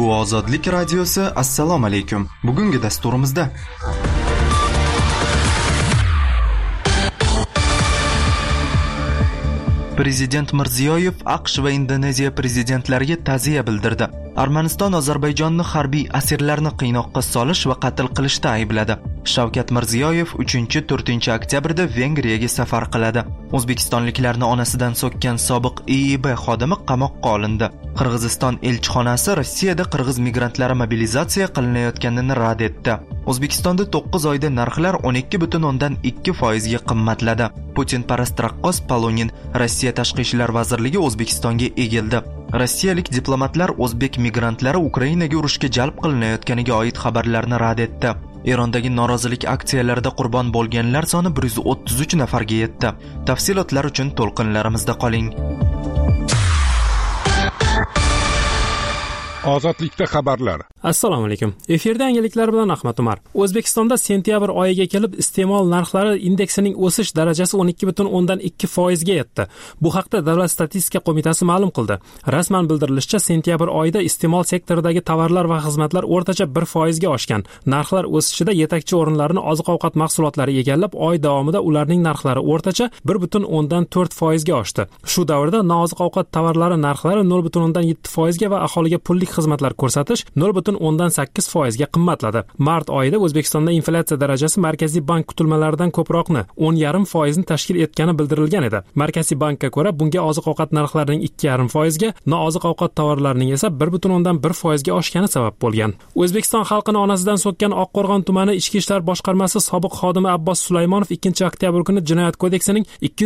Bu Ozodlik radiosi. Assalomu alaykum. Bugungi dasturimizda Prezident Mirziyoyev AQSh va Indoneziya prezidentlariga ta'ziya bildirdi. Armaniston Ozarbayjonni harbiy asirlarni qiynoqqa solish va qatl qilishda aybladi. Shavkat Mirziyoyev 3-4 oktyabrda Vengriyaga safar qiladi. O'zbekistonliklarni onasidan so'kkan sobiq IIB xodimi qamoqqa olindi. Qirg'iziston elchixonasi Rossiyada qirg'iz migrantlari mobilizatsiya qilinayotganini rad etdi. O'zbekistonda 9 oyda narxlar 12.2% ga qimmatladi. Putin-parast raqqos Polonin Rossiya Tashqi ishlar vazirligi O'zbekistonga egildi. Rossiyalik diplomatlar o'zbek migrantlari Ukrainaga urushga jalb qilinayotganiga oid xabarlarni rad etdi. Erondagi norozilik aksiyalarida qurbon bo'lganlar soni 133 nafarga yetdi. Tafsilotlar uchun to'lqinlarimizda qoling. Ozodlikda xabarlar. Assalomu alaykum. Efirda yangiliklar bilan Ahmad Umar. O'zbekistonda sentyabr oyiga kelib iste'mol narxlari indeksining o'sish darajasi 12.2% ga yetdi. Bu haqda Davlat statistika qo'mitasi ma'lum qildi. Rasman bildirilishicha, sentyabr oyida iste'mol sektoridagi tovarlar va xizmatlar o'rtacha 1% ga oshgan. Narxlar o'sishida yetakchi o'rinlarni oziq-ovqat mahsulotlari egallab, oy davomida ularning narxlari o'rtacha 1.4% ga oshdi. Shu davrda nooziq-ovqat tovarlari narxlari 0.7% ga va aholiga pullik xizmatlar ko'rsatish 0.8% ga qimmatladi. Mart oyida O'zbekistonda inflyatsiya darajasi Markaziy bank kutilmalaridan ko'proqni 10.5% ni tashkil etgani bildirilgan edi. Markaziy bankka ko'ra, bunga oziq-ovqat narxlarining 2.5% ga, nooziq-ovqat tovarlarining esa 1.1% ga oshgani sabab bo'lgan. O'zbekiston xalqini onasidan so'kkan Oqqo'rg'on tumani Ichki ishlar boshqarmasi sobiq xodimi Abbos Sulaymonov 2-oktyabr kuni Jinoyat kodeksining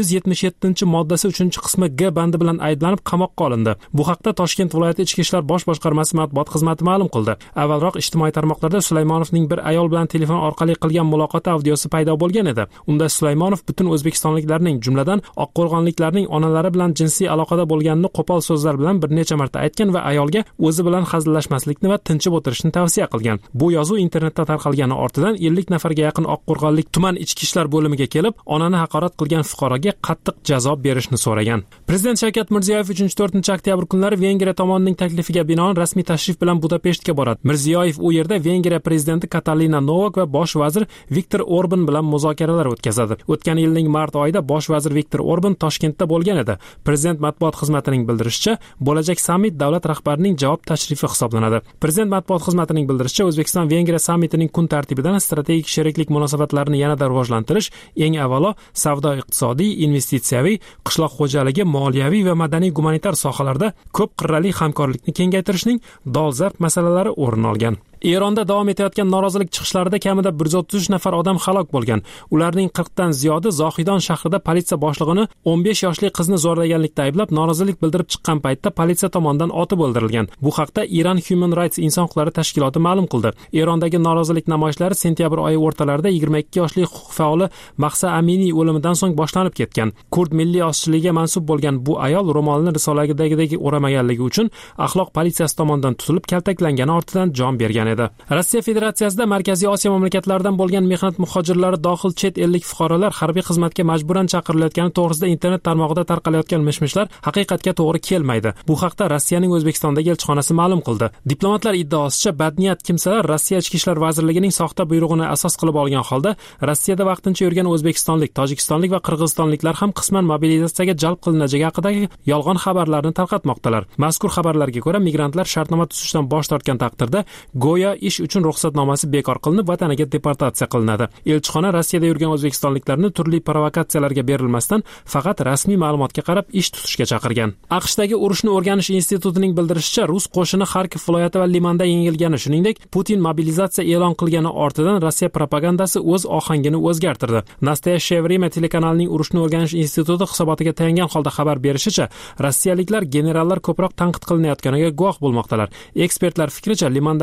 277-moddasi 3-qismi G bandi bilan ayblanib qamoqqa olindi. Bu haqda Toshkent viloyati Ichki ishlar bosh boshqarmasi matbuot xizmati ma'lum qildi. Avvalroq ijtimoiy tarmoqlarda Sulaymonovning bir ayol bilan telefon orqali qilgan muloqoti audiosi paydo bo'lgan edi. Unda Sulaymonov butun o'zbekistonliklarning, jumladan oqqo'rg'onliklarning onalari bilan jinsiy aloqada bo'lganini qo'pol so'zlar bilan bir necha marta aytgan va ayolga o'zi bilan hazillashmaslikni va tinchib o'tirishni tavsiya qilgan. Bu yozuv internetda tarqalgani ortidan 50 nafarga yaqin oqqo'rg'onlik tuman ichki ishlar bo'limiga kelib, onani haqorat qilgan fuqaroga qattiq jazo berishni so'ragan. Prezident Shavkat Mirziyoyev 3-4 oktyabr kunlari Vengriya tomonining taklifiga binoan rasmiy tashrif bilan Budapeshtga boradi. Mirziyoyev u yerda Vengriya prezidenti Katalina Novak va bosh vazir Viktor Orban bilan muzokaralar o'tkazadi. O'tgan yilning mart oyida bosh vazir Viktor Orban Toshkentda bo'lgan edi. Prezident matbuot xizmatining bildirishicha, bo'lajak sammit davlat rahbarining javob tashrifi hisoblanadi. Prezident matbuot xizmatining bildirishicha, O'zbekiston Vengriya sammitining kun tartibidan strategik sheriklik munosabatlarini yanada rivojlantirish, eng avvalo savdo-iqtisodiy, investitsiyaviy, qishloq xo'jaligi, moliyaviy va madaniy-gumanitar sohalarda ko'p qirrali hamkorlikni kengaytirishning dolzarb masalalari o'rin olgan. Eronda davom etayotgan norozilik chiqishlarida kamida 133 nafar odam halok bo'lgan. Ularning 40 dan ziyodi Zohidon shahrida politsiya boshlig'ini 15 yoshli qizni zo'rlaganlikda ayblab, norozilik bildirib chiqqan paytda politsiya tomonidan otib o'ldirilgan. Bu haqda Iran Human Rights inson huquqlari tashkiloti ma'lum qildi. Erondagi norozilik namoyishlari sentyabr oyi o'rtalarida 22 yoshli huquq faoli Mahsa Aminiy o'limidan so'ng boshlanib ketgan. Kurd milliy ozchiligiga mansub bo'lgan bu ayol ro'molini risoladagidek o'ramaganligi uchun axloq politsiyasi tomonidan tutilib kaltaklangani ortidan jon bergan. Rossiya Federatsiyasida Markaziy Osiyo mamlakatlaridan bo'lgan mehnat muhojirlari dohil chet ellik fuqarolar harbiy xizmatga majburan chaqirilayotgani to'g'risida internet tarmog'ida tarqalayotgan mishmishlar haqiqatga to'g'ri kelmaydi. Bu haqda Rossiyaning O'zbekistondagi elchixonasi ma'lum qildi. Diplomatlar iddaosicha, badniyat kimsalar Rossiya Ichki ishlar vazirligining soxta buyrug'ini asos qilib olgan holda Rossiyada vaqtincha yurgan o'zbekistonlik, tojikistonlik va qirg'izistonliklar ham qisman mobilizatsiyaga jalb qilinajagi haqidagi yolg'on xabarlarni tarqatmoqdalar. Mazkur xabarlarga ko'ra, migrantlar shartnoma tuzishdan bosh tortgan taqdirda go'yo ish uchun ruxsatnomasi bekor qilinib, vataniga deportatsiya qilinadi. Elchixona Rossiyada yurgan o'zbekistonliklarni turli provokatsiyalarga berilmasdan faqat rasmiy ma'lumotga qarab ish tutishga chaqirgan. AQShdagi urushni o'rganish institutining bildirishicha, rus qo'shini Xarkov viloyati va Limanda yengilgani, shuningdek, Putin mobilizatsiya e'lon qilgani ortidan Rossiya propagandasi o'z ohangini o'zgartirdi. Nastoyashye Vremya telekanalining urushni o'rganish instituti hisobotiga tayangan holda xabar berishicha, rossiyaliklar generallar ko'proq tanqid qilinayotganiga guvoh bo'lmoqdalar. Ekspertlar fikricha, Limandagi mag'lubiyat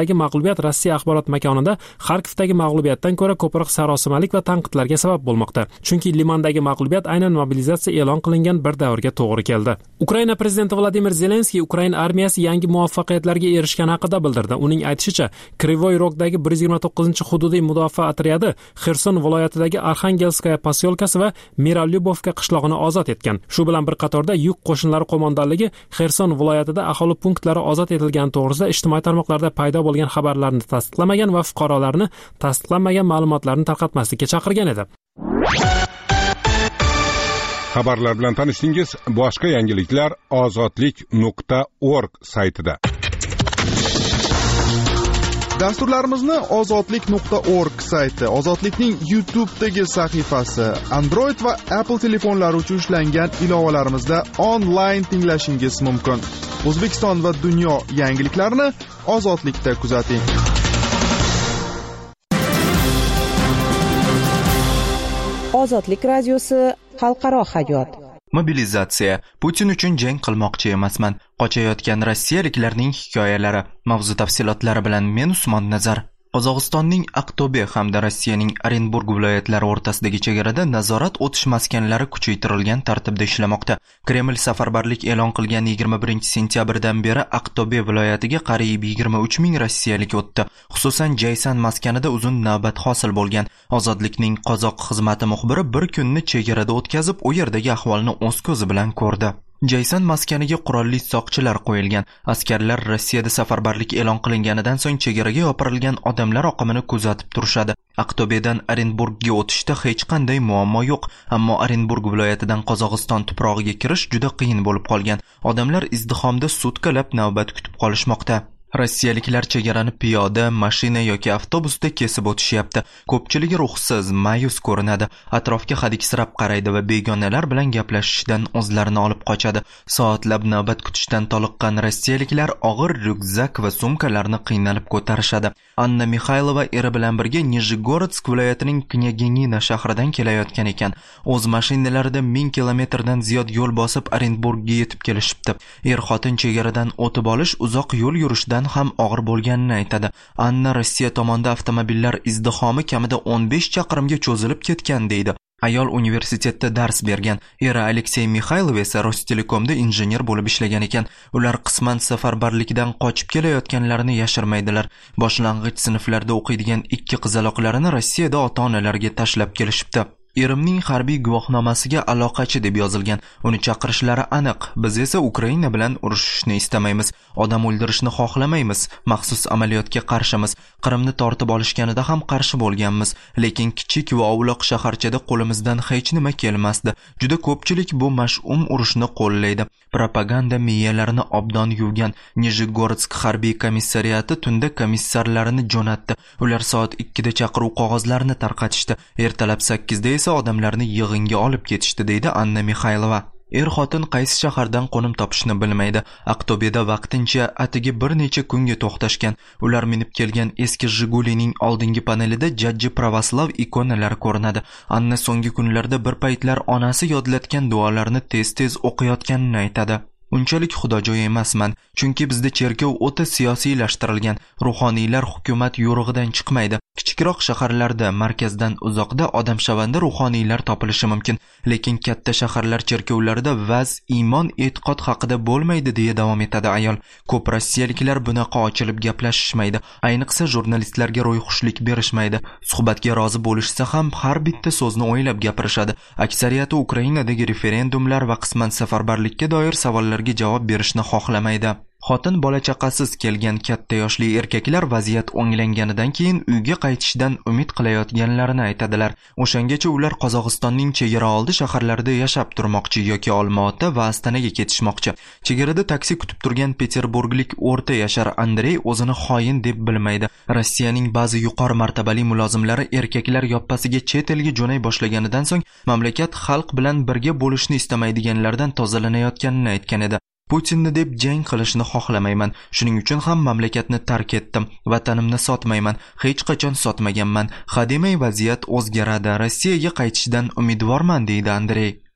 mag'lubiyat Rossiya axborot makonida Xarkovdagi mag'lubiyatdan ko'ra ko'proq sarosimalik va tanqidlarga sabab bo'lmoqda. Chunki Limandagi mag'lubiyat aynan mobilizatsiya e'lon qilingan bir davrga to'g'ri keldi. Ukraina prezidenti Vladimir Zelenskiy Ukraina armiyasi yangi muvaffaqiyatlarga erishgani haqida bildirdi. Uning aytishicha, Krivoy Rogdagi 129-hududiy mudofaa otryadi Xerson viloyatidagi Arxangelskaya posyolkasi va Miralyubovka qishlog'ini ozod etgan. Shu bilan bir qatorda yuk qo'shinlari qo'mondonligi Xerson viloyatida aholi punktlari ozod etilgani to'g'risida ijtimoiy tarmoqlarda paydo bo'lgan xabarlarni tasdiqlamagan va fuqarolarni tasdiqlanmagan ma'lumotlarni tarqatmaslikka chaqirgan edi. Xabarlar bilan tanishdingiz. Boshqa yangiliklar ozodlik.org saytida. Dasturlarimizni ozodlik.org sayti, Ozodlikning YouTube'dagi sahifasi, Android va Apple telefonlari uchun ishlangan ilovalarimizda onlayn tinglashingiz mumkin. O'zbekiston va dunyo yangiliklarini Ozodlikda kuzating. Ozodlik radiosi xalqaro hayot. Mobilizatsiya. Putin uchun jang qilmoqchi emasman. Qochayotgan rossiyaliklarning hikoyalari. Mavzu tafsilotlari bilan men Usmon Nazar. Qozog'istonning Aqto'be hamda Rossiyaning Orenburg viloyatlari o'rtasidagi chegarada nazorat o'tish maskanlari kuchaytirilgan tartibda ishlamoqda. Kreml safarbarlik e'lon qilgan 21-sentyabrdan beri Aqto'be viloyatiga qariyb 23 ming rossiyalik o'tdi. Xususan, Jaysan maskanida uzun navbat hosil bo'lgan. Ozodlikning qozoq xizmati muxbiri bir kunni chegarada o'tkazib, u yerdagi ahvolni o'z ko'zi bilan ko'rdi. Jaysan maskaniga qurolli soqchilar qo'yilgan. Askarlar Rossiyada safarbarlik e'lon qilinganidan so'ng chegaraga yopirilgan odamlar oqimini kuzatib turishadi. Aqto'bedan Orenburgga o'tishda hech qanday muammo yo'q, ammo Orenburg viloyatidan Qozog'iston tuprog'iga kirish juda qiyin bo'lib qolgan. Odamlar izdihomda sutkalab navbat kutib qolishmoqda. Rossiyaliklar chegarani piyoda, mashina yoki avtobusda kesib o'tishyapti. Ko'pchiligi ruhsiz, ma'yus ko'rinadi. Atrofga hadiksirab qaraydi va begonalar bilan gaplashishdan o'zlarini olib qochadi. Soatlab navbat kutishdan toliqqan rossiyaliklar og'ir ryukzak va sumkalarni qiynalib ko'tarishadi. Anna Mikhaylova eri bilan birga Nijgorodsk viloyatining Knyaginina shahridan kelayotgan ekan. O'z mashinalarida 1000 kilometrdan ziyod yo'l bosib Orenburgga yetib kelishibdi. Er-xotin chegaradan o'tib olish uzoq yo'l yurishdan ham og'ir bo'lganini aytadi. Anna Rossiya tomonidan avtomobillar izdihomi kamida 15 chaqirimga cho'zilib ketgan deydi. Ayol universitetda dars bergan. Eri Aleksey Mikhaylov esa Rostelekomda injener bo'lib ishlagan ekan. Ular qisman safarbarlikdan qochib kelayotganlarini yashirmaydilar. Boshlang'ich sinflarda o'qiydigan ikki qizaloqlarini Rossiyada ota-onalariga tashlab kelishibdi. Erimning harbiy guvohnomasiga aloqachi deb yozilgan. Uni chaqirishlari aniq. Biz esa Ukraina bilan urushishni istamaymiz. Odam o'ldirishni xohlamaymiz. Maxsus amaliyotga qarshimiz. Qrimni tortib olishganida ham qarshi bo'lganmiz. Lekin kichik va ovloq shaharchada qo'limizdan hech nima kelmasdi. Juda ko'pchilik bu mash'um urushni qo'llaydi. Propaganda miyalarini obdon yuvgan. Nijgorodsk harbiy komissariyati tunda komissarlarini jo'natdi. Ular soat 2da chaqiruv qog'ozlarini tarqatishdi. Ertalab 8da esa odamlarni yig'inga olib ketishdi, deydi Anna Mikhaylova. Er-xotin qaysi shahardan qo'nim topishni bilmaydi. Aqto'beda vaqtincha atigi bir necha kunga to'xtashgan. Ular minib kelgan eski Jigulining oldingi panelida jajji pravoslav ikonalari ko'rinadi. Anna so'nggi kunlarda bir paytlar onasi yodlatgan duolarni tez-tez o'qiyotganini aytadi. Unchalik xudojo'y emasman, chunki bizda cherkov o'ta siyosiylashtirilgan. Ruhoniylar hukumat yo'rig'idan chiqmaydi. Kichikroq shaharlarda, markazdan uzoqda odamshavanda ruhoniylar topilishi mumkin, lekin katta shaharlar cherkovlarida vaz, iymon, e'tiqod haqida bo'lmaydi, deya davom etadi ayol. Ko'p rossiyaliklar bunaqa ochilib gaplashishmaydi, ayniqsa jurnalistlarga ro'yxushlik berishmaydi. Suhbatga rozi bo'lishsa ham har bitta so'zni o'ylab gapirishadi. Aksariyati Ukrainadagi referendumlar va qisman safarbarlikka doir savollarga javob berishni xohlamaydi. Xotin bola chaqasiz kelgan katta yoshli erkaklar vaziyat o'nglanganidan keyin uyga qaytishdan umid qilayotganlarini aytadilar. O'shangacha ular Qozog'istonning chegara oldi shaharlarida yashab turmoqchi yoki Olmaota va Astanaga ketishmoqchi. Chegarada taksi kutib turgan peterburglik o'rta yashar Andrey o'zini xoin deb bilmaydi. Rossiyaning ba'zi yuqori martabali mulozimlari erkaklar yoppasiga chet elga jo'nay boshlaganidan so'ng mamlakat xalq bilan birga bo'lishni istamaydiganlardan tozalanayotganini aytgan edi. Putinni deb jang qilishni xohlamayman. Shuning uchun ham mamlakatni tark etdim. Vatanimni sotmayman. Hech qachon sotmaganman. Hademay vaziyat o'zgaradi. Rossiyaga qaytishdan umidvorman, deydi Andrey.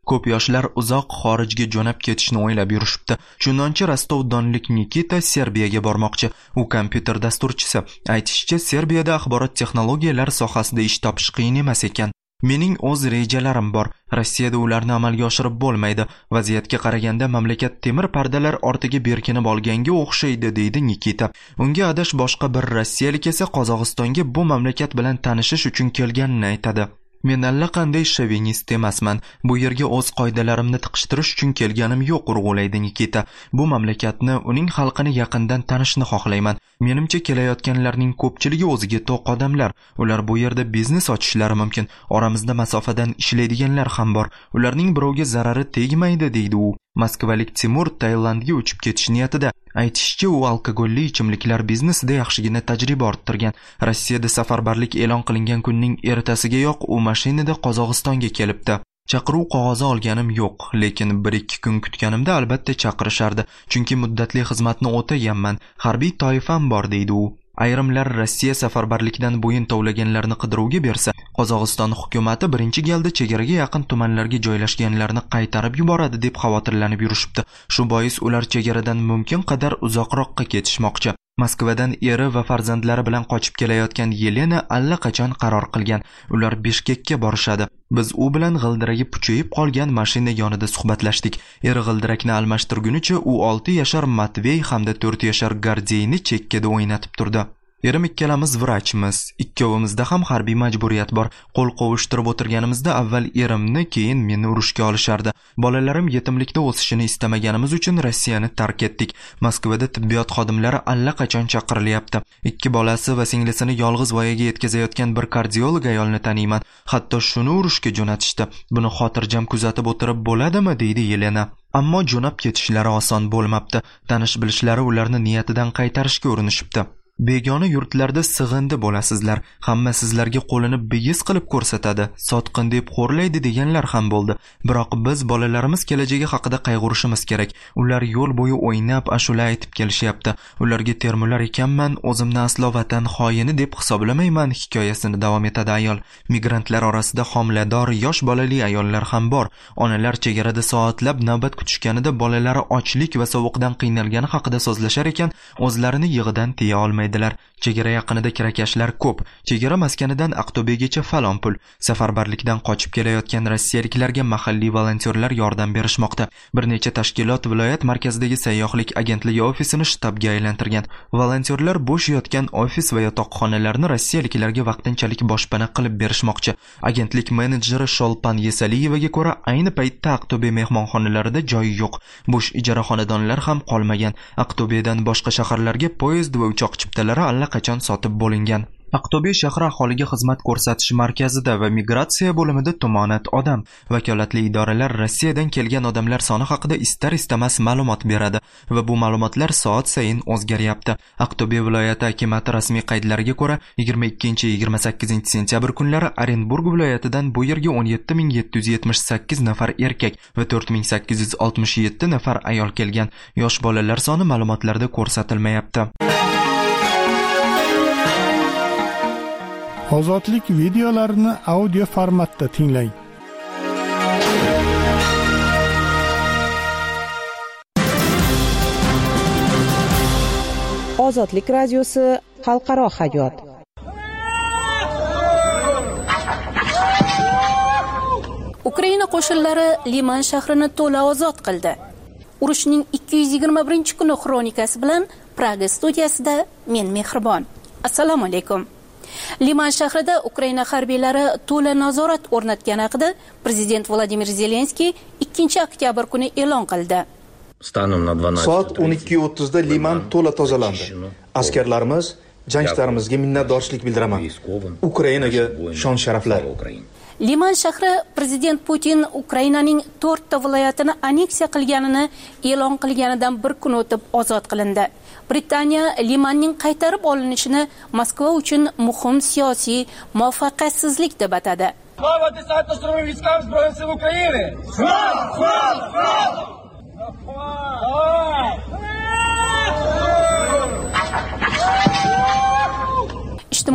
Ko'p yoshlar uzoq xorijga jo'nab ketishni o'ylab yurishibdi. Chunonchi Rostov-Donlik Nikita Serbiyaga bormoqchi. U kompyuter dasturchisi. Aytishicha, Serbiyada axborot texnologiyalari sohasida ish topish qiyin emas ekan. Mening o'z rejalarim bor. Rossiyada ularni amalga oshirib bo'lmaydi. Vaziyatga qaraganda mamlakat temir pardalar ortiga berkinib olganga o'xshaydi, deydi Nikita. Unga adash boshqa bir rossiyalik esa Qozog'istonga bu mamlakat bilan tanishish uchun kelganini aytadi. Men allaqanday shovinist emasman. Bu yerga o'z qoidalarimni tiqishtirish uchun kelganim yo'q, urg'ulaydi Nikita. Bu mamlakatni, uning xalqini yaqindan tanishni xohlayman. Menimcha kelayotganlarning ko'pchiligi o'ziga to'q odamlar. Ular bu yerda biznes ochishlari mumkin. Oramizda masofadan ishlaydiganlar ham bor. Ularning birovga zarari tegmaydi, deydi u. Moskvalik Timur Tailandga uchib ketish niyatida. Aytishicha, u alkogolli ichimliklar biznesida yaxshigina tajriba orttirgan. Rossiyada safarbarlik e'lon qilingan kunning ertasigayoq u mashinada Qozog'istonga kelibdi. Chaqiruv qog'ozi olganim yo'q, lekin 1-2 kun kutganimda albatta chaqirishardi, chunki muddatli xizmatni o'taganman. Harbiy toifam bor, deydi u. Ayrimlar Rossiya safarbarlikdan bo'yin tovlaganlarni qidiruvga bersa, Qozog'iston hukumatati birinchi galda chegaraga yaqin tumanlarga joylashganlarni qaytarib yuboradi deb xavotirlanib yurishibdi. Shu bois ular chegaradan mumkin qadar uzoqroqqa ketishmoqchi. Moskvadan eri va farzandlari bilan qochib kelayotgan Yelena allaqachon qaror qilgan. Ular Bishkekka borishadi. Biz u bilan g'ildiragi puchayib qolgan mashina yonida suhbatlashdik. Eri g'ildirakni almashtirgunicha u 6 yashar Matvey hamda 4 yashar Gardeyni chekkada o'ynatib turdi. Erim ikkalamiz vrachmiz. Ikkovimizda ham harbiy majburiyat bor. Qo'l qovushtirib o'tirganimizda avval erimni, keyin meni urushga olishardi. Bolalarim yetimlikda o'sishini istamaganimiz uchun Rossiyani tark etdik. Moskvada tibbiyot xodimlari allaqachon chaqirilyapti. 2 bolasi va singlisini yolg'iz voyaga yetkazayotgan bir kardiolog ayolni taniyman. Hatto shuni urushga jo'natishdi. Buni xotirjam kuzatib o'tirib bo'ladimi, deydi Yelena. Ammo jo'nab ketishlari oson bo'lmabdi. Tanish bilishlari ularni niyatidan qaytarishga urinishibdi. Begona yurtlarda sig'indi bo'lasizlar. Hamma sizlarga qo'lini bigiz qilib ko'rsatadi. Sotqin deb xo'rlaydi deganlar ham bo'ldi. Biroq biz bolalarimiz kelajagi haqida qayg'urishimiz kerak. Ular yo'l bo'yi o'ynab, ashula aytib kelishyapti. Ularga termular ekanman, o'zimni aslo vatan xoyini deb hisoblamayman, hikoyasini davom etadi ayol. Migrantlar orasida homilador, yosh bolali ayollar ham bor. Onalar chegarada soatlab navbat kutishganida bolalari ochlik va sovuqdan qiynalgani haqida so'zlashar ekan, o'zlarini yig'idan tiya olmaydi. Chegara yaqinida kirakashlar ko'p. Chegara maskanidan Aqto'begacha falon pul. Safarbarlikdan qochib kelayotgan rossiyaliklarga mahalliy volontyorlar yordam berishmoqda. Bir necha tashkilot viloyat markazidagi sayyohlik agentligi ofisini shtabga aylantirgan. Volontyorlar bo'sh yotgan ofis va yotoqxonalarni rossiyaliklarga vaqtinchalik boshpana qilib berishmoqchi. Agentlik menejeri Sholpan Yesaliyevaga ko'ra, ayni paytda Aqto'be mehmonxonalarida joy yo'q. Bo'sh ijara xonadonlar ham qolmagan. Aqto'bedan boshqa shaharlarga poyezd va uchoq chiptalari allaqachon sotib bo'lingan. Aqto'be shahri aholiga xizmat ko'rsatish markazida va migratsiya bo'limida tumonat odam. Vakolatli idoralar Rossiyadan kelgan odamlar soni haqida istar-istamas ma'lumot beradi va bu ma'lumotlar soat sayin o'zgaryapti. Aqto'be viloyati hukumati rasmiy qaydlariga ko'ra, 22-28 sentyabr kunlari Orenburg viloyatidan bu yerga 17778 nafar erkak va 4867 nafar ayol kelgan. Yosh bolalar soni ma'lumotlarda ko'rsatilmayapti. Ozodlik videolarini audio formatda tinglang. Ozodlik radiosi xalqaro hayot. Ukraina qo'shinlari Liman shahrini to'la ozod qildi. Urushning 221-kuni xronikasi bilan Praga studiyasida men Mehribon. Assalomu alaykum. Liman shahrida Ukraina harbiylari to'la nazorat o'rnatgani haqida Prezident Vladimir Zelenskiy 2-oktyabr kuni e'lon qildi. Soat 12:30 da Liman to'la tozalandi. Askarlarimiz, jangchilarimizga minnatdorchilik bildiraman. Ukrainaga shon sharaflar. Liman shahri Prezident Putin Ukrainaning 4 ta viloyatini anneksiya qilganini e'lon qilganidan bir kun o'tib ozod qilindi. Britaniya Limanning qaytarib olinishini Moskva uchun muhim siyosiy muvaffaqiyatsizlik deb atadi. Слава десантно-штурмовым войскам Збройных сил Украины!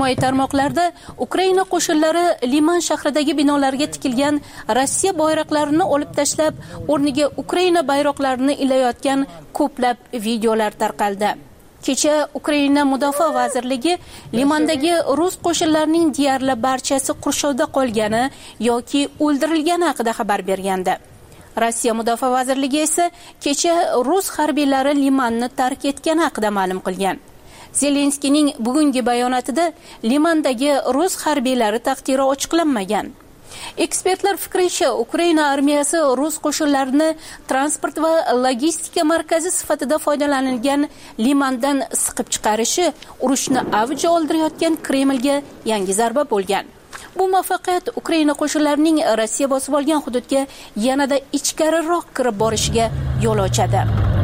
ijtimoiy tarmoqlarda Ukraina qo'shinlari Liman shahridagi binolarga tikilgan Rossiya bayroqlarini olib tashlab, o'rniga Ukraina bayroqlarini ilayotgan ko'plab videolar tarqaldi. Kecha Ukraina Mudofaa vazirligi Limandagi rus qo'shinlarining deyarli barchasi qurshovda qolgani yoki o'ldirilgani haqida xabar bergandi. Rossiya Mudofaa vazirligi esa kecha rus harbiylari Limanni tark etgani haqida ma'lum qilgan. Zelenskiyning bugungi bayonotida Limandagi rus harbiylari taqdiri ochiqlanmagan. Ekspertlar fikricha, Ukraina armiyasi rus qo'shinlarini transport va logistika markazi sifatida foydalanilgan Limandan siqib chiqarishi urushni avj oldirayotgan Kremlga yangi zarba bo'lgan. Bu muvaffaqiyat Ukraina qo'shinlarining Rossiya bosib olgan hududga yanada ichkariroq kirib borishiga yo'l ochadi.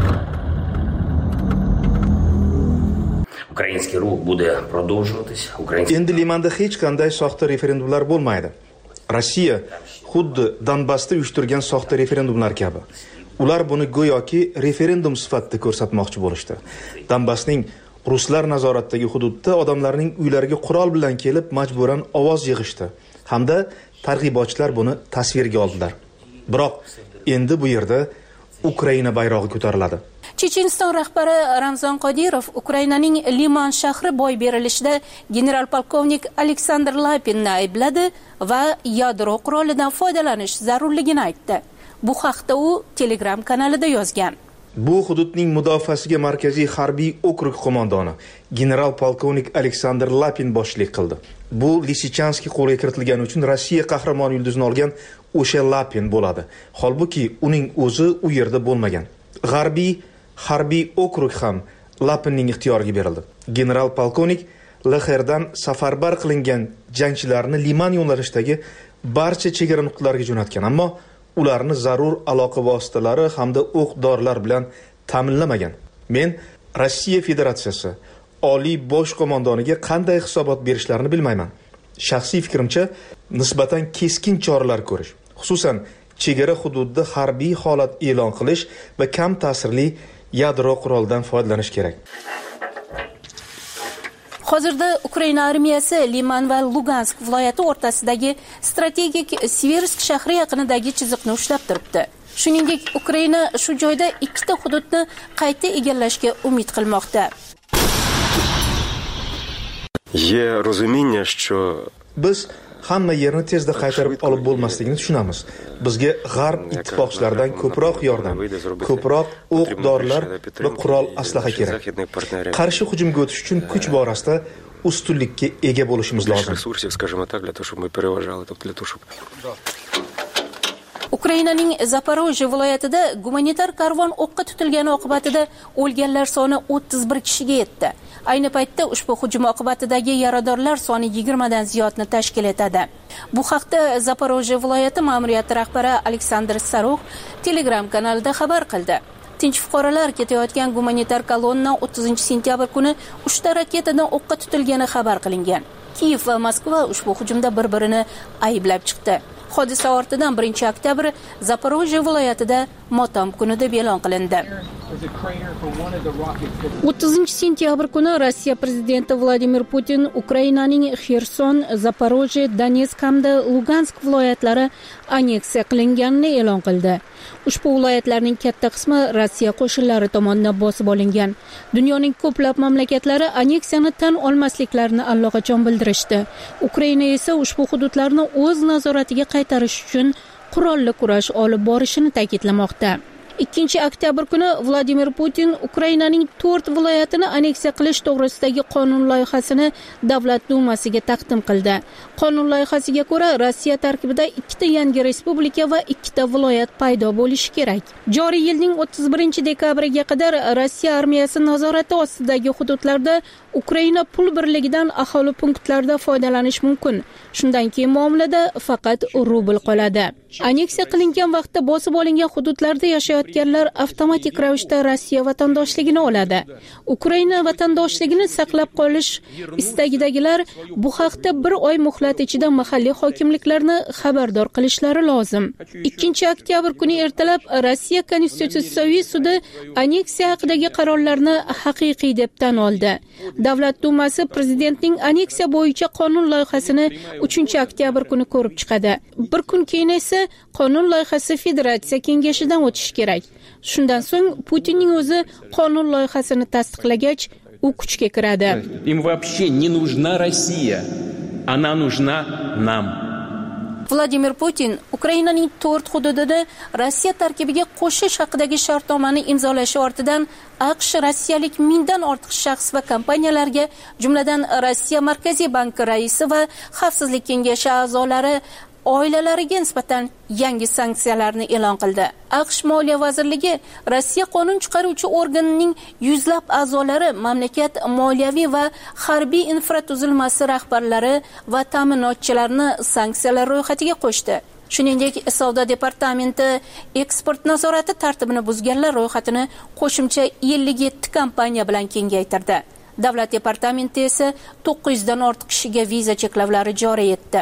Ukrainskiy ruh bude продолживаться. Endi Limanda hech qanday soxta referendumlar bo'lmaydi. Rossiya xuddi Donbassda uyushtirgan soxta referendumlar kabi. Ular buni go'yoki referendum sifatida ko'rsatmoqchi bo'lishdi. Donbassning ruslar nazoratdagi hududda odamlarning uylariga qurol bilan kelib majburan ovoz yig'ishdi hamda targ'ibotchilar buni tasvirga oldilar. Biroq endi bu yerda Ukraina bayrog'i ko'tariladi. Checheniston rahbari Ramzan Qodirov Ukrainaning Liman shahri boy berilishida general polkovnik Aleksandr Lapinni aybladi va yadro qurolidan foydalanish zarurligini aytdi. Bu haqda u Telegram kanalida yozgan. Bu hududning mudofaasiga markaziy harbiy okrug qo'mondoni general polkovnik Aleksandr Lapin boshchilik qildi. Bu Lisichanskiy qo'lga kiritilgani uchun Rossiya qahramon yulduzini olgan o'sha Lapin bo'ladi. Holbuki uning o'zi u yerda bo'lmagan. Harbiy okrug ham Lapinning ixtiyoriga berildi. General polkovnik LXRdan safarbar qilingan jangchilarni Liman yo'nalishdagi barcha chegara nuqtalariga jo'natgan, ammo ularni zarur aloqa vositalari hamda o'q-dorilar bilan ta'minlamagan. Men Rossiya Federatsiyasi oliy bosh qo'mondoniga qanday hisobot berishlarini bilmayman. Shaxsiy fikrimcha, nisbatan keskin choralar ko'rish, xususan chegara hududida harbiy holat e'lon qilish va kam ta'sirli yadro quroldan foydalanish kerak. Hozirda Ukraina armiyasi Liman va Lugansk viloyati o'rtasidagi strategik Sversk shahri yaqinidagi chiziqni ushlab turibdi. Shuningdek, Ukraina shu joyda ikkita hududni qayta egallashga umid qilmoqda. Biz hamma yerni tezda qaytarib olib bo'lmasligini tushunamiz. Bizga G'arb ittifoqchilaridan ko'proq yordam, ko'proq o'q-dorilar va qurol aslaha kerak. Qarshi hujumga o'tish uchun kuch borasida ustunlikka ega bo'lishimiz lozim. Ukrainaning Zaporojye viloyatida gumanitar karvon o'qqa tutilgani oqibatida o'lganlar soni 31 kishiga yetdi. Ayni paytda ushbu hujum oqibatidagi yaradorlar soni 20 dan ziyodni tashkil etadi. Bu haqda Zaporojye viloyati ma'muriyati rahbari Aleksandr Sarux Telegram kanalida xabar qildi. Tinch fuqarolar ketayotgan gumanitar kolonna 30-sentyabr kuni 3 ta raketadan o'qqa tutilgani xabar qilingan. Kiyev va Moskva ushbu hujumda bir-birini ayblab chiqdi. Hodisa ortidan 1-oktyabr Zaporojye viloyatida motam kuni deb e'lon qilindi. 30-sentyabr kuni Rossiya prezidenti Vladimir Putin Ukrainaning Xerson, Zaporojye, Donetsk hamda Lugansk viloyatlari anneksiya qilinganini e'lon qildi. Ushbu viloyatlarning katta qismi Rossiya qo'shinlari tomonidan bosib olingan. Dunyoning ko'plab mamlakatlari anneksiyani tan olmasliklarini allaqachon bildirishdi. Ukraina esa ushbu hududlarni o'z nazoratiga qaytarish uchun qurolli kurash olib borishini ta'kidlamoqda. 2-oktyabr kuni Vladimir Putin Ukrainaning 4 viloyatini anneksiya qilish to'g'risidagi qonun loyihasini Davlat dumasiga taqdim qildi. Qonun loyihasiga ko'ra, Rossiya tarkibida 2 ta yangi respublika va 2 ta viloyat paydo bo'lishi kerak. Joriy yilning 31-dekabriga qadar Rossiya armiyasi nazorati ostidagi hududlarda Ukraina pul birligidan aholi punktlarida foydalanish mumkin. Shundan keyin muomalada faqat rubl qoladi. Anneksiya qilingan vaqtda bosib olingan hududlarda yashayotgan qilayotganlar avtomatik ravishda Rossiya vatandoshligini oladi. Ukraina vatandoshligini saqlab qolish istagidagilar bu haqda bir oy muhlat ichida mahalliy hokimliklarni xabardor qilishlari lozim. 2-oktyabr kuni ertalab Rossiya Konstitutsiyaviy sudi aneksiya haqidagi qarorlarni haqiqiy deb tan oldi. Davlat dumasi prezidentning aneksiya bo'yicha qonun loyihasini 3-oktyabr kuni ko'rib chiqadi. Bir kun keyin esa qonun loyihasi Federatsiya kengashidan o'tishi kerak. Shundan so'ng Putinning o'zi qonun loyihasini tasdiqlagach, u kuchga kiradi. Им вообще не нужна Россия. Она нужна нам. Vladimir Putin Ukrainaning 4 hududida Rossiya tarkibiga qo'shish haqidagi shartnomani imzolashi ortidan AQSh rossiyalik mingdan ortiq shaxs va kompaniyalarga, jumladan Rossiya Markaziy banki raisi va Xavfsizlik kengashi a'zolari oilalariga nisbatan yangi sanksiyalarni e'lon qildi. AQSh Moliya vazirligi Rossiya qonun chiqaruvchi organining yuzlab a'zolari, mamlakat moliyaviy va harbiy infratuzilmasi rahbarlari va ta'minotchilarni sanksiyalar ro'yxatiga qo'shdi. Shuningdek, savdo departamenti eksport nazorati tartibini buzganlar ro'yxatini qo'shimcha 57 kompaniya bilan kengaytirdi. Davlat departamenti esa 900 dan ortiq kishiga viza cheklovlari joriy etdi.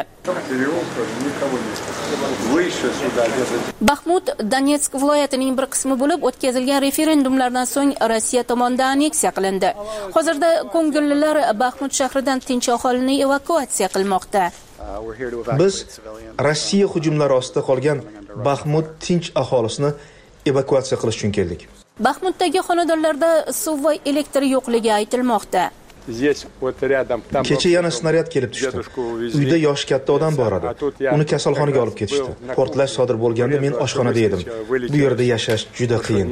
Baxmut Donetsk viloyatining bir qismi bo'lib, o'tkazilgan referendumlardan so'ng Rossiya tomonidan aneksiya qilindi. Hozirda ko'ngillilar Baxmut shahridan tinch aholini evakuatsiya qilmoqda. Biz Rossiya hujumlari ostida qolgan Baxmut tinch aholisini evakuatsiya qilish uchun keldik. Baxmutdagi xonadonlarda suv va elektr yo'qligi aytilmoqda. Kecha yana snaryad kelib tushdi. Uyda yoshi katta odam bor edi. Uni kasalxonaga olib ketishdi. Portlash sodir bo'lganda men oshxonada edim. Bu yerda yashash juda qiyin.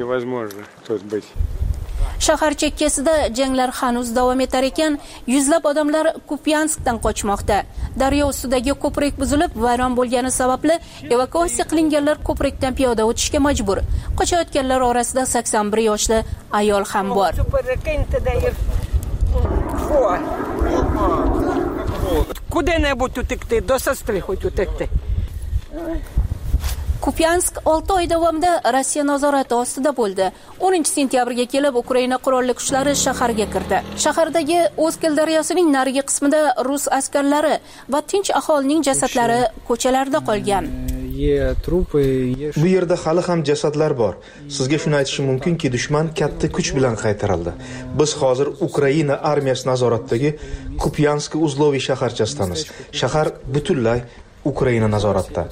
Shahar chekkasida janglar hanuz davom etar ekan, yuzlab odamlar Kupyanskdan qochmoqda. Daryo ustidagi ko'prik buzilib, vayron bo'lgani sababli evakuatsiya qilinganlar ko'prikdan piyoda o'tishga majbur. Qochayotganlar orasida 81 yoshli ayol ham bor. Куди-небудь утекти, до сестри хоч утекти. Kupyansk 6 oy davomida Rossiya nazorati ostida bo'ldi. 10-sentyabrga kelib Ukraina qurolli kuchlari shaharga kirdi. Shahardagi Oskil daryosining narigi qismida rus askarlari va tinch aholining jasadlari ko'chalarda qolgan. Bu yerda hali ham jasadlar bor. Sizga shuni aytishim mumkinki, dushman katta kuch bilan qaytarildi. Biz hozir Ukraina armiyasi nazoratidagi Kupyansk uzloviy shaharchasidamiz. Shahar butunlay Ukraina nazoratida.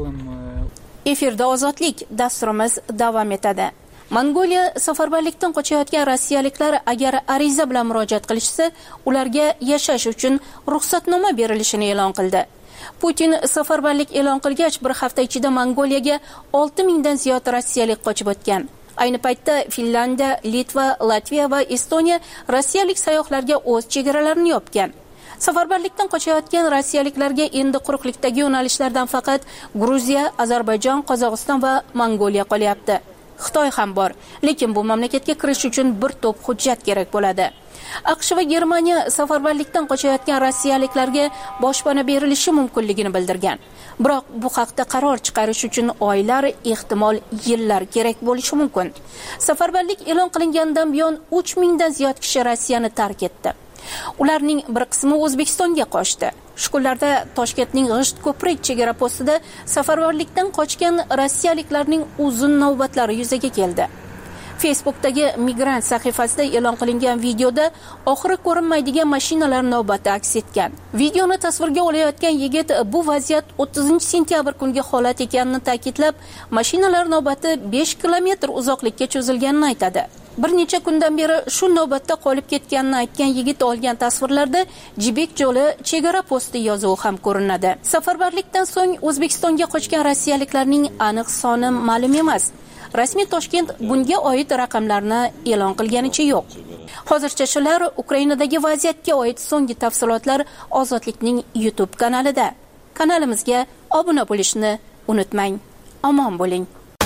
Efirda ozodlik dasturimiz davom etadi. Mongoliya safarbarlikdan qochayotgan rossiyaliklar agar ariza bilan murojaat qilishsa, ularga yashash uchun ruxsatnoma berilishini e'lon qildi. Putin safarbarlik e'lon qilgach, bir hafta ichida Mongoliyaga 6000 dan ziyod rossiyalik qochib o'tgan. Ayni paytda Finlandiya, Litva, Latviya va Estoniya rossiyalik sayyohlarga o'z chegaralarini yopgan. Safarbarlikdan qochayotgan rossiyaliklarga endi quruqlikdagi yo'nalishlardan faqat Gruziya, Ozarbayjon, Qozog'iston va Mongoliya qolyapti. Xitoy ham bor, lekin bu mamlakatga kirish uchun bir to'p hujjat kerak bo'ladi. AQSh va Germaniya safarbarlikdan qochayotgan rossiyaliklarga boshpana berilishi mumkinligini bildirgan. Biroq bu haqda qaror chiqarish uchun oylar, ehtimol yillar kerak bo'lishi mumkin. Safarbarlik e'lon qilingandan buyon 3000 dan ziyod kishi Rossiyani tark etdi. Ularning bir qismi O'zbekistonga qochdi. Shu kunlarda Toshkentning G'isht ko'prik chegara postida safarbarlikdan qochgan rossiyaliklarning uzun navbatlari yuzaga keldi. Facebookdagi migrant sahifasida e'lon qilingan videoda oxiri ko'rinmaydigan mashinalar navbati aks etgan. Videoni tasvirga olayotgan yigit bu vaziyat 30-sentyabr kungi holat ekanini ta'kidlab, mashinalar navbati 5 kilometr uzoqlikka cho'zilganini aytadi. Bir necha kundan beri shu navbatda qolib ketganini aytgan yigit olgan tasvirlarda Jibek yo'li chegara posti yozuvi ham ko'rinadi. Safarbarlikdan so'ng O'zbekistonga qochgan rossiyaliklarning aniq soni ma'lum emas. Rasmiy Toshkent bunga oid raqamlarni e'lon qilganicha yo'q. Hozircha shular Ukrainadagi vaziyatga oid so'nggi tafsilotlar Ozodlikning YouTube kanalida. Kanalimizga obuna bo'lishni unutmang. Omon bo'ling.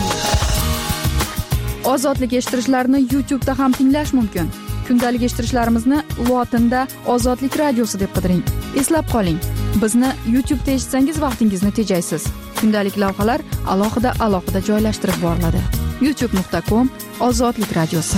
Ozodlik eshittirishlarni YouTube'da ham tinglash mumkin. Kundalik eshittirishlarimizni lotinda Ozodlik radiosi deb qidiring. Eslab qoling, bizni YouTube'da eshitsangiz vaqtingizni tejaysiz. Kundalik lavhalar alohida joylashtirib boriladi. youtube.com ozodlik radiosi.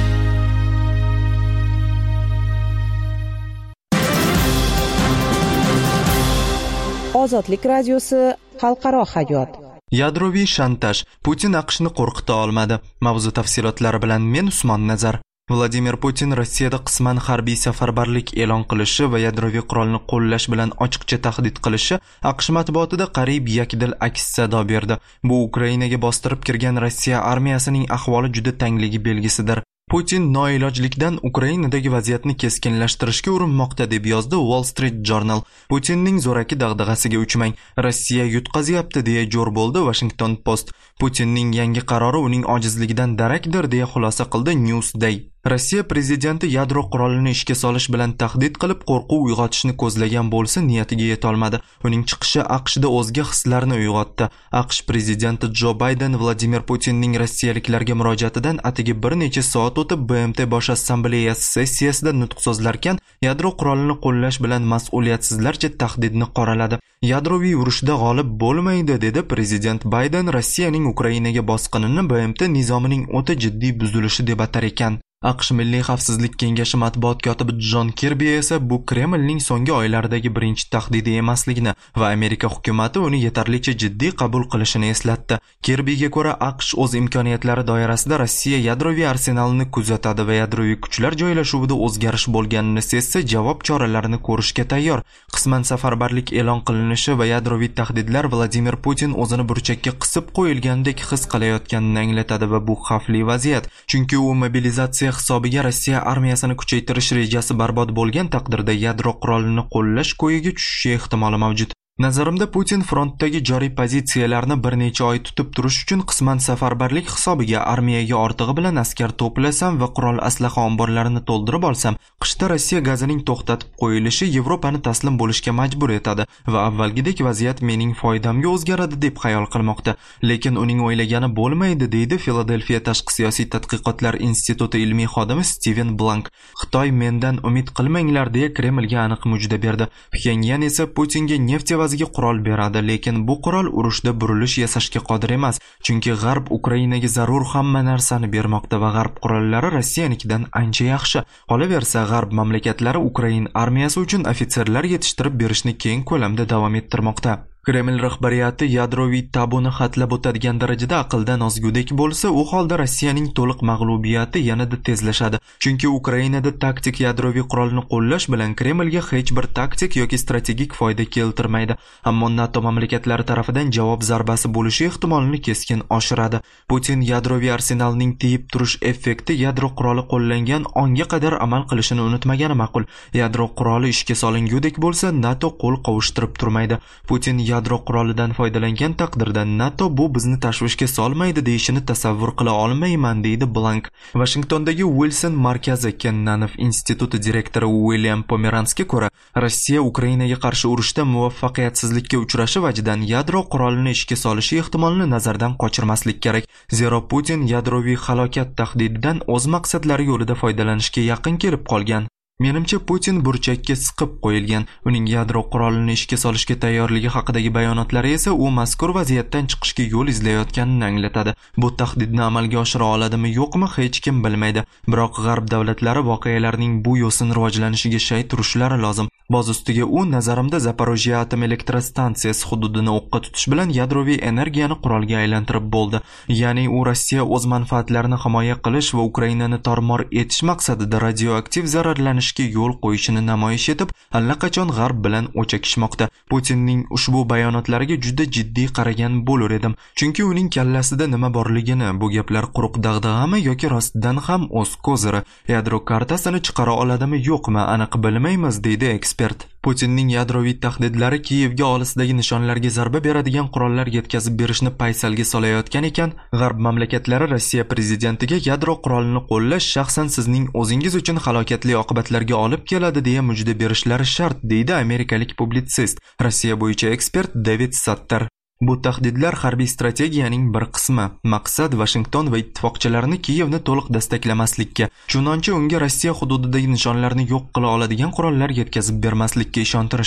Ozodlik radiosi xalqaro hayot. Yadroviy shantaj. Putin AQShni qo'rqita olmadi. Mavzu tafsilotlari bilan men Usmon Nazar. Vladimir Putin Rossiyada qisman harbiy safarbarlik e'lon qilishi va yadroviy qurolni qo'llash bilan ochiqcha tahdid qilishi AQSh matbuotida qariyb yakdil aks sado berdi. Bu Ukrainaga bostirib kirgan Rossiya armiyasining ahvoli juda tangligi belgisidir. Putin noilojlikdan Ukrainadagi vaziyatni keskinlashtirishga urinmoqda deb yozdi Wall Street Journal. Putinning zo'raki dag'dag'asiga uchmang. Rossiya yutqazyapti deya jo'r bo'ldi Washington Post. Putinning yangi qarori uning ojizligidan darakdir deya xulosa qildi Newsday. Rossiya prezidenti yadro qurolini ishga solish bilan tahdid qilib qo'rquv uyg'otishni ko'zlagan bo'lsa niyatiga yeta olmadi. Uning chiqishi AQShda o'zga hislarni uyg'otdi. AQSh prezidenti Joe Biden Vladimir Putinning rossiyaliklarga murojaatidan atigi bir necha soat o'tib BMT bosh assambleyasi sessiyasida nutq so'zlarkan, yadro qurolini qo'llash bilan mas'uliyatsizlarcha tahdidni qoraladi. Yadroviy urushda g'olib bo'lmaydi dedi prezident Biden Rossiyaning Ukrainaga bosqinini BMT nizomining o'ta jiddiy buzilishi deb atar ekan. AQSh Milliy xavfsizlik kengashi matbuot kotibi Jon Kirbi esa bu Kremlning so'nggi oylardagi birinchi tahdidi emasligini va Amerika hukumatı uni yetarlicha jiddiy qabul qilishini eslatdi. Kirbiga ko'ra AQSh o'z imkoniyatlari doirasida Rossiya yadroviy arsenalini kuzatadi va yadroviy kuchlar joylashuvida o'zgarish bo'lganini sezsa javob choralarini ko'rishga tayyor. Qisman safarbarlik e'lon qilinishi va yadroviy tahdidlar Vladimir Putin o'zini burchakka qisib qo'yilgandek his qilayotganini anglatadi va bu xavfli vaziyat. Chunki u mobilizatsiya hisobiga Rossiya armiyasini kuchaytirish rejasi barbod bo'lgan taqdirda yadro qurolini qo'llash ko'yiga tushishi ehtimoli mavjud. Nazarimda Putin frontdagi joriy pozitsiyalarni bir necha oy tutib turish uchun qisman safarbarlik hisobiga armiyaga ortig'i bilan askar to'plasam va qurol aslaha omborlarini to'ldirib olsam, qishda Rossiya gazining to'xtatib qo'yilishi Yevropani taslim bo'lishga majbur etadi va avvalgidek vaziyat mening foydamga o'zgaradi deb xayol qilmoqda. Lekin uning o'ylagani bo'lmaydi, deydi Filadelfiya Tashqi siyosiy tadqiqotlar instituti ilmiy xodimi Steven Blank. Xitoy mendan umid qilmanglar deya Kremlga aniq mujda berdi. Pxenyan esa Putinga neft evaziga qurol beradi, lekin bu qurol urushda burilish yasashga qodir emas, chunki G'arb Ukrainaga zarur hamma narsani bermoqda va G'arb qurollari Rossiyanikidan ancha yaxshi. Qolaversa, G'arb mamlakatlari Ukraina armiyasi uchun ofitserlar yetishtirib berishni keng ko'lamda davom ettirmoqda. Kreml rahbariyati yadroviy tabuni xatlab o'tadigan darajada aqldan ozgudek bo'lsa, u holda Rossiyaning to'liq mag'lubiyati yanada tezlashadi. Chunki Ukrainada taktik yadroviy qurolni qo'llash bilan Kremlga hech bir taktik yoki strategik foyda keltirmaydi. Ammo NATO mamlakatlari tarafidan javob zarbasi bo'lishi ehtimolini keskin oshiradi. Putin yadroviy arsenalning tiyib turish effekti yadro quroli qo'llangan onga qadar amal qilishini unutmagani ma'qul. Yadro quroli ishga solingudek bo'lsa, NATO qo'l qovushtirib turmaydi. Putin yadro qurolidan foydalangan taqdirda NATO bu bizni tashvishga solmaydi deyishini tasavvur qila olmayman, deydi Blank. Washingtondagi Wilson markazi Kennanov instituti direktori William Pomeranskiga ko'ra, Rossiya Ukrainaga qarshi urushda muvaffaqiyatsizlikka uchrashi vajidan yadro qurolini ishga solishi ehtimolini nazardan qochirmaslik kerak. Zero Putin yadroviy halokat tahdididan o'z maqsadlari yo'lida foydalanishga yaqin kelib qolgan. Menimcha Putin burchakka siqib qo'yilgan. Uning yadro qurolini ishga solishga tayyorligi haqidagi bayonotlari esa u mazkur vaziyatdan chiqishga yo'l izlayotganini anglatadi. Bu tahdidni amalga oshira oladimi, yo'qmi, hech kim bilmaydi. Biroq G'arb davlatlari voqealarning bu yo'sin rivojlanishiga shay turishlari lozim. Boz ustiga u nazarimda Zaporojye atom elektrostansiyasi hududini o'qqa tutish bilan yadroviy energiyani qurolga aylantirib bo'ldi. Ya'ni u Rossiya o'z manfaatlarini himoya qilish va Ukrainani tormor etish maqsadida radioaktiv zararlanishga yo'l qo'yishini namoyish etib, allaqachon G'arb bilan o'chakishmoqda. Putinning ushbu bayonotlariga juda jiddiy qaragan bo'lar edim. Chunki uning kallasida nima borligini, bu gaplar quruq dag'dag'ami yoki rostdan ham o'z ko'ziri, yadro kartasini chiqara oladimi, yo'qmi, aniq bilmaymiz, deydi ekspert. Putinning yadroviy tahdidlari Kiyevga olisdagi nishonlarga zarba beradigan qurollar yetkazib berishni paysalga solayotgan ekan, G'arb mamlakatlari Rossiya prezidentiga yadro qurolini qo'llash shaxsan sizning o'zingiz uchun halokatli oqibatlarga olib keladi deya mujda berishlari shart, deydi amerikalik publitsist, Rossiya bo'yicha ekspert David Satter. Bu tahdidlar harbiy strategiyaning bir qismi. Maqsad Washington va ittifoqchilarini Kiyevni to'liq destaklamaslikka, chunonchi unga Rossiya hududidagi nishonlarni yo'q qila oladigan qurollar yetkazib bermaslikka ishontirishdir.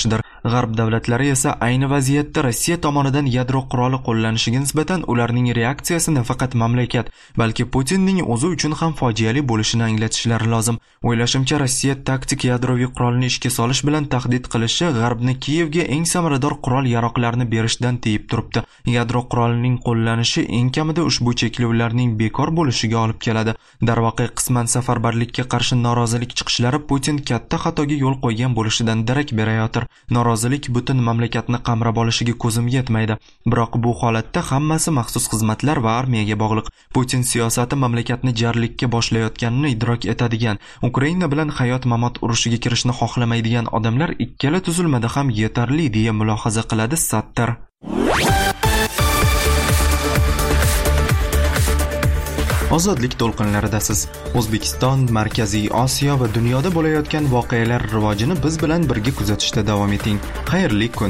G'arb davlatlari esa ayni vaziyatda Rossiya tomonidan yadro quroli qo'llanishiga nisbatan ularning reaksiyasi nafaqat mamlakat, balki Putinning o'zi uchun ham fojiali bo'lishini anglatishlari lozim. O'ylashimcha, Rossiya taktik yadroviy qurolni ishga solish bilan tahdid qilishi G'arbni Kiyevga eng samarador qurol-yaroqlarni berishdan tiyib turibdi. Yadro qurolining qo'llanishi eng kamida ushbu cheklovlarning bekor bo'lishiga olib keladi. Darvoqe, qisman safarbarlikka qarshi norozilik chiqishlari Putin katta xatoga yo'l qo'ygan bo'lishidan darak berayotir. Norozilik butun mamlakatni qamrab olishiga ko'zim yetmaydi. Biroq bu holatda hammasi maxsus xizmatlar va armiyaga bog'liq. Putin siyosati mamlakatni jarlikka boshlayotganini idrok etadigan, Ukraina bilan hayot-mamot urushiga kirishni xohlamaydigan odamlar ikkala tuzilmada ham yetarli deya mulohaza qiladi Sattar. Ozodlik to'lqinlaridasiz. O'zbekiston, Markaziy Osiyo va dunyoda bo'layotgan voqealar rivojini biz bilan birga kuzatishda davom eting. Xayrli kun.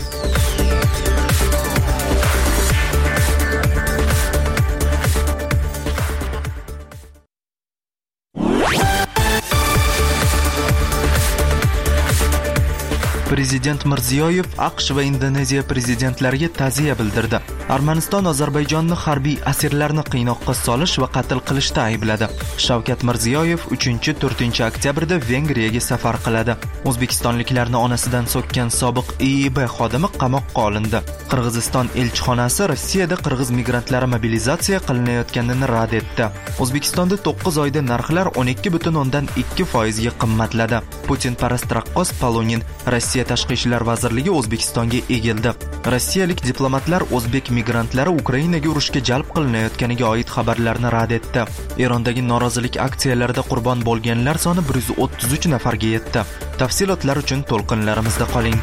Prezident Mirziyoyev AQSh va Indoneziya prezidentlariga ta'ziya bildirdi. Armaniston Ozarbayjonni harbiy asirlarni qiynoqqa solish va qatl qilishda aybladi. Shavkat Mirziyoyev 3-4 oktyabrda Vengriyaga safar qiladi. O'zbekistonliklarni onasidan so'kkan sobiq IIB xodimi qamoqqa olindi. Qirg'iziston elchixonasi Rossiyada qirg'iz migrantlari mobilizatsiya qilinayotganini rad etdi. O'zbekistonda 9 oyda narxlar 12.2% ga qimmatladi. Putin parast raqqos Polonin Rossiya Tashqi ishlar vazirligi O'zbekistonga egildi. Rossiyalik diplomatlar o'zbek migrantlari Ukrainaga urushga jalb qilinayotganiga oid xabarlarni rad etdi. Erondagi norozilik aksiyalarida qurbon bo'lganlar soni 133 nafarga yetdi. Tafsilotlar uchun to'lqinlarimizda qoling.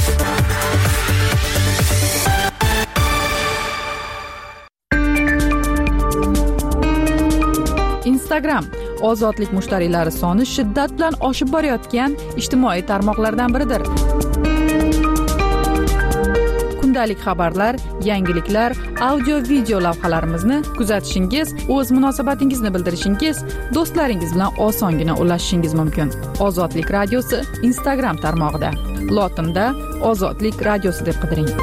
Instagram ozodlik mushtariylari soni shiddat bilan oshib borayotgan ijtimoiy tarmoqlardan biridir. Kundalik xabarlar, yangiliklar, audio-video lavhalarimizni kuzatishingiz, o'z munosabatingizni bildirishingiz, do'stlaringiz bilan osongina ulashishingiz mumkin. Ozodlik radiosi Instagram tarmog'ida. Lotinda Ozodlik radiosi deb qidiring.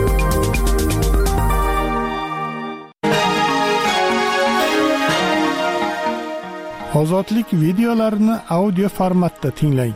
Ozodlik videolarini audio formatda tinglang.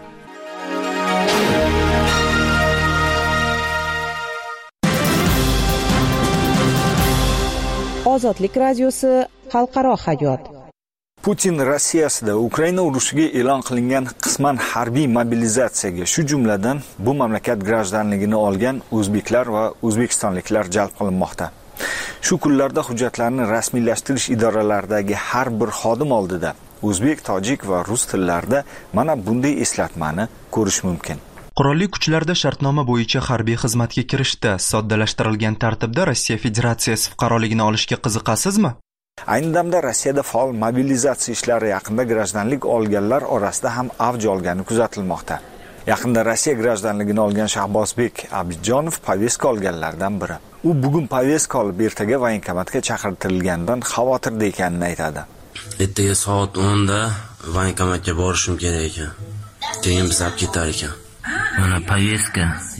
Ozodlik radiosi xalqaro hayot. Putin Rossiyasida Ukraina urushiga e'lon qilingan qisman harbiy mobilizatsiyaga, shu jumladan bu mamlakat grajdanligini olgan o'zbeklar va o'zbekistonliklar jalb qilinmoqda. Shu kunlarda hujjatlarni rasmiylashtirish idoralaridagi har bir xodim oldida o'zbek, tojik va rus tillarida mana bunday eslatmani ko'rish mumkin. Qurolli kuchlarda shartnoma bo'yicha harbiy xizmatga kirishda soddalashtirilgan tartibda Rossiya Federatsiyasi fuqaroligini olishga qiziqasizmi? Ayni damda Rossiyada faol mobilizatsiya ishlari yaqinda grajdanlik olganlar orasida ham avj olgani kuzatilmoqda. Yaqinda Rossiya grajdanligini olgan Shahbozbek Abidjonov poveska olganlardan biri. U bugun poveska olib ertaga voyenkomatga chaqirtirilganidan xavotirda ekanini aytadi. Ertaga soat 10 da voyenkomatga borishim kerak ekan. Keyin biz olib ketar ekan. Mana poveska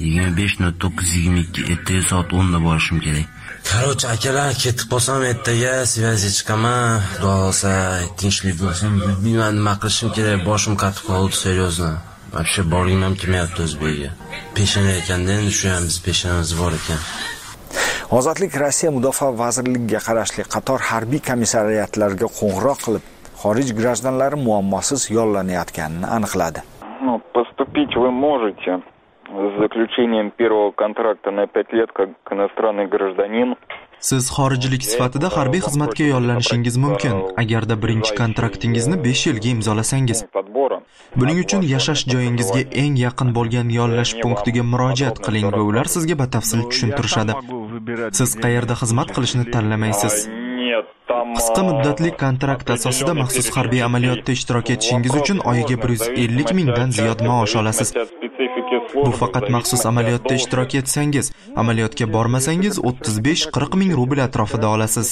25.922 ertaga soat 10 da borishim kerak. Короче, akalar, ketib qolsam ertaga связи chiqaman. Xudo xolsa, tinchlik bo'lsin. Bilmayman nima qilishim kerak, boshim qatib qoldi, seriyozdan. Вообще borgim ham kelmayapti O'zbekga. Peshana ekanda endi shu ham biz peshanamiz bor ekan. Ozodlik Rossiya Mudofaa vazirligiga qarashli qator harbiy komissariatlarga qo'ng'iroq qilib, xorij grajdanlari muammosiz yollanayotganini aniqladi. Поступить вы можете с заключением первого контракта на 5 лет как иностранный гражданин. Siz xorijlik sifatida harbiy xizmatga yollanishingiz mumkin, agarda birinchi kontraktingizni 5 yilga imzolasangiz. Buning uchun yashash joyingizga eng yaqin bo'lgan yollash punktiga murojaat qiling va ular sizga batafsil tushuntirishadi. Siz qayerda xizmat qilishni tanlamaysiz. Qisqa muddatli kontrakt asosida maxsus harbiy amaliyotda ishtirok etishingiz uchun oyiga 150 mingdan ziyod maosh olasiz. Bu faqat maxsus amaliyotda ishtirok etsangiz, amaliyotga bormasangiz 35-40 ming rubl atrofida olasiz.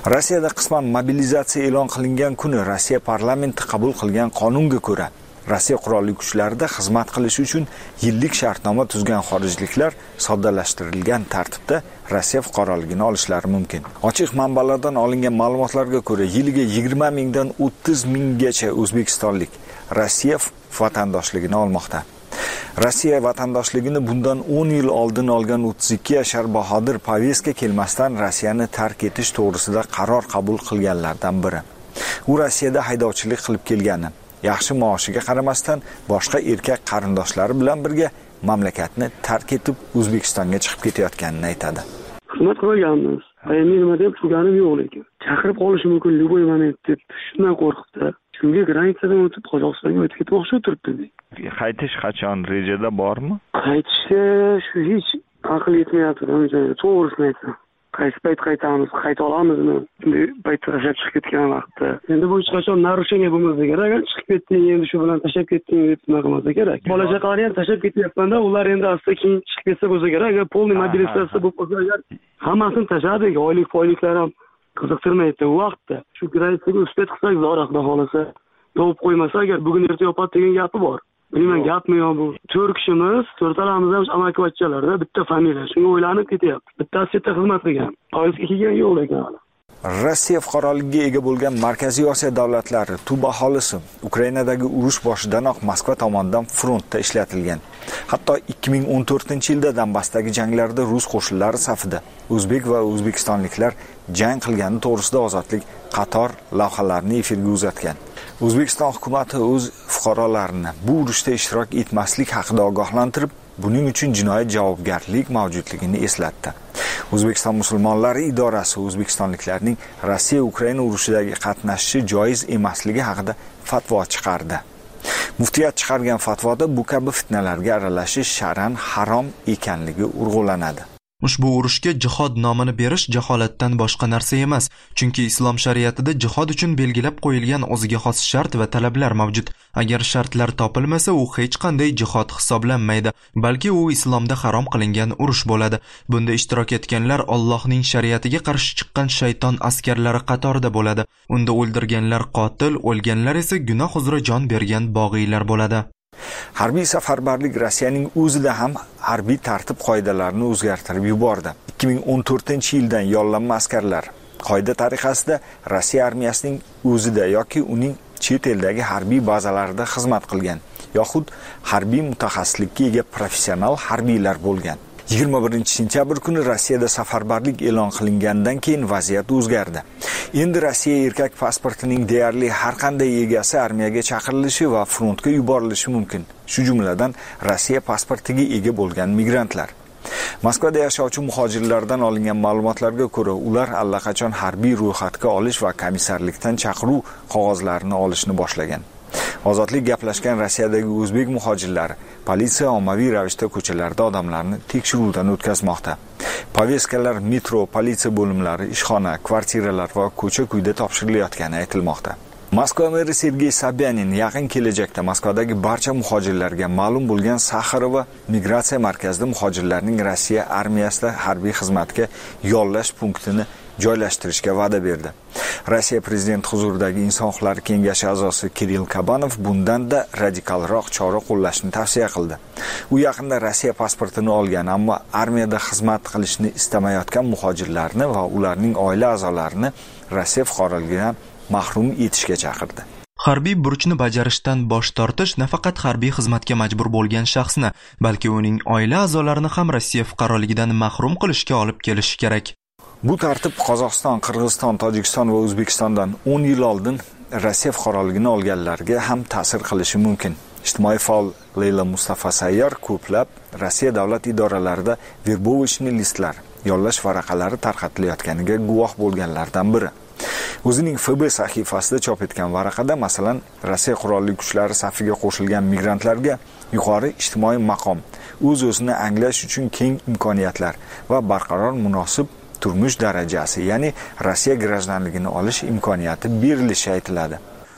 Rossiyada qisman mobilizatsiya e'lon qilingan kuni Rossiya parlamenti qabul qilgan qonunga ko'ra Rossiya qurolli kuchlarida xizmat qilish uchun yillik shartnoma tuzgan xorijliklar soddalashtirilgan tartibda Rossiya fuqaroligini olishlari mumkin. Ochiq manbalardan olingan ma'lumotlarga ko'ra, yiliga 20 mingdan 30 minggacha o'zbekistonlik Rossiya vatandoshligini olmoqda. Rossiya vatandoshligini bundan 10 yil oldin olgan 32 yashar Bahodir Paveska kelmasdan Rossiyani tark etish to'g'risida qaror qabul qilganlardan biri. U Rossiyada haydovchilik qilib kelgani, yaxshi maoshiga qaramasdan boshqa erkak qarindoshlari bilan birga mamlakatni tark etib O'zbekistonga chiqib ketayotganini aytadi. Xizmat qilganmiz. Men nima deb turganim yo'q lekin. Chaqirib qolishi mumkin любой moment deb shundan qo'rqibdi. Shunga granitsadan o'tib Qozog'istonga o'tib ketmoqchi o'tiribdi. Qaytish qachon rejada bormi? Qaytishga shu hech aql yetmayapti. To'g'risini aytsam. Qaysi payt qaytamiz, qayta olamizmi? Bunday paytda tashlab chiqib ketgan vaqtda. Endi bu hech qachon narushение bo'lmasa kerak. Agar chiqib ketding, endi shu bilan tashlab ketding deb nima qilmasa kerak. Bola-chaqalarni ham tashlab ketyapmanda, ular endi asta keyin chiqib ketsa bo'lsa kerak. Agar polniy mobilizatsiya bo'lib qolsa, agar hammasini tashladik, oylik ham qiziqtirmaydi u vaqtda. Shu granitsaga uspet qilsak, zo'roq xudo xolasa, yopib qo'ymasa agar bugun erta yopadi degan gapi bor. Bilmayman gapmi yo bu. 4 kishimiz, 4talamiz ham amakivachchalarda, bitta familiya. Shunga o'ylanib ketyapti. Bittasi chetda xizmat qilgan. Oyisiga kelgan yo'q lekin hali. Rossiya fuqaroligiga ega bo'lgan Markaziy Osiyo davlatlari tub aholisi Ukrainadagi urush boshidanoq Moskva tomonidan frontda ishlatilgan. Hatto 2014-yilda Donbassdagi janglarda rus qo'shinlari safida o'zbek va o'zbekistonliklar jang qilgani to'g'risida ozodlik qator lavhalarni efirga uzatgan. O'zbekiston hukumatı o'z fuqarolarini bu urushda ishtirok etmaslik haqida ogohlantirib, buning uchun jinoyat javobgarlik mavjudligini eslatdi. O'zbekiston musulmonlari idorasi o'zbekistonliklarning Rossiya-Ukraina urushidagi qatnashishi joiz emasligi haqida fatvo chiqardi. Muftiyat chiqargan fatvoda bu kabi fitnalarga aralashish shar'an harom ekanligi urg'ulanadi. Ushbu urushga jihod nomini berish jaholatdan boshqa narsa emas, chunki islom shariatida jihod uchun belgilab qo'yilgan o'ziga xos shart va talablar mavjud. Agar shartlar topilmasa, u hech qanday jihod hisoblanmaydi, balki u islomda harom qilingan urush bo'ladi. Bunda ishtirok etganlar Allohning shariatiga qarshi chiqqan shayton askarlari qatorida bo'ladi. Unda o'ldirganlar qotil, o'lganlar esa gunoh uzra jon bergan bog'iylar bo'ladi. Harbiy safarbarlik Rossiyaning o'zida ham harbiy tartib qoidalarini o'zgartirib yubordi. 2014-yildan yollanma askarlar qoida tariqasida Rossiya armiyasining o'zida yoki uning chet eldagi harbiy bazalarida xizmat qilgan, yoxud harbiy mutaxassislikka ega professional harbiylar bo'lgan. 21-sentyabr kuni Rossiyada safarbarlik e'lon qilingandan keyin vaziyat o'zgardi. Endi Rossiya erkak pasportining deyarli har qanday egasi armiyaga chaqirilishi va frontga yuborilishi mumkin. Shu jumladan Rossiya pasportiga ega bo'lgan migrantlar. Moskvada yashovchi muhojirlardan olingan ma'lumotlarga ko'ra, ular allaqachon harbiy ro'yxatga olish va komissarlikdan chaqiruv qog'ozlarini olishni boshlagan. Ozodlik gaplashgan Rossiyadagi o'zbek muhojirlari politsiya ommaviy ravishda ko'chalarda odamlarni tekshiruvdan o'tkazmoqda. Poveskalar metro, politsiya bo'limlari, ishxona, kvartiralar va ko'cha-kuyda topshirilayotgani aytilmoqda. Moskva meri Sergey Sobyanin yaqin kelajakda Moskvadagi barcha muhojirlarga ma'lum bo'lgan Saxarova migratsiya markazida muhojirlarning Rossiya armiyasida harbiy xizmatga yollash punktini joylashtirishga va'da berdi. Rossiya prezidenti huzuridagi Inson huquqlari kengashi a'zosi Kirill Kabanov bundan-da radikalroq chora qo'llashni tavsiya qildi. U yaqinda Rossiya pasportini olgan, ammo armiyada xizmat qilishni istamayotgan muhojirlarni va ularning oila a'zolarini Rossiya fuqaroligidan mahrum etishga chaqirdi. Harbiy burchni bajarishdan bosh tortish nafaqat harbiy xizmatga majbur bo'lgan shaxsni, balki uning oila a'zolarini ham Rossiya fuqaroligidan mahrum qilishga olib kelishi kerak. Bu tartib Qozog'iston, Qirg'iziston, Tojikiston va O'zbekistondan 10 yil oldin Rossiya fuqaroligini olganlarga ham ta'sir qilishi mumkin. Ijtimoiy faol Leyla Mustafa Sayyor ko'plab Rossiya davlat idoralarida verbovichni listlar, yollash varaqalari tarqatilayotganiga guvoh bo'lganlardan biri. O'zining FB sahifasida chop etgan varaqada, masalan, Rossiya qurolli kuchlari safiga qo'shilgan migrantlarga yuqori ijtimoiy maqom, o'z-o'zini anglash uchun keng imkoniyatlar va barqaror munosib turmush darajasi, ya'ni Rossiya grajdanligini olish imkoniyati berilishi aytiladi.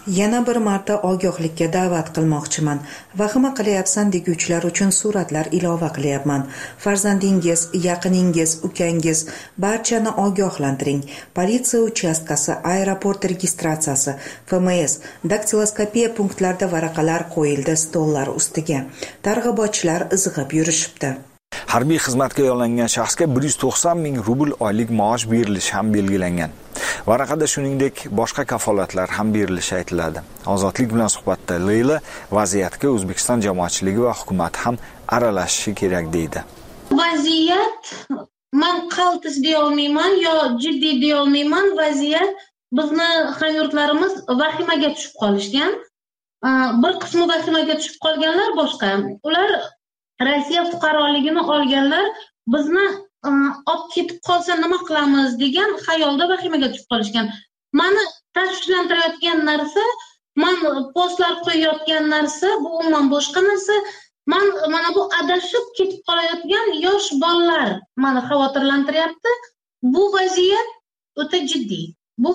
Yana bir marta ogohlikka da'vat qilmoqchiman. Vahima qilyapsan deguvchilar uchun suratlar ilova qilyapman. Farzandingiz, yaqiningiz, ukangiz barchani ogohlantiring. Politsiya uchastkasi, aeroport registratsiyasi, FMS, daktiloskopiya punktlarida varaqalar qo'yildi stollar ustiga. Targ'ibotchilar izg'ib yurishibdi. Harbiy xizmatga yo'llangan shaxsga 190 ming rubl oylik maosh berilishi ham belgilangan. Varaqada shuningdek boshqa kafolatlar ham berilishi aytiladi. Ozodlik bilan suhbatda Leyla vaziyatga O'zbekiston jamoatchiligi va hukumat ham aralashishi kerak deydi. Vaziyat men qaltis deya olmayman yo jiddiy deya olmayman. Vaziyat bizni hamyurtlarimiz vahimaga tushib qolishgan. Bir qismi vahimaga tushib qolganlar boshqa. Ular Rossiya fuqaroligini olganlar bizni olib ketib qolsa nima qilamiz degan xayolda vahimaga tushib qolishgan. Meni tashvishlantirayotgan narsa, men postlar qo'yayotgan narsa bu umuman boshqa narsa. Mana bu adashib ketib qolayotgan yosh bolalar meni xavotirlantiryapti. Bu vaziyat o'ta jiddiy.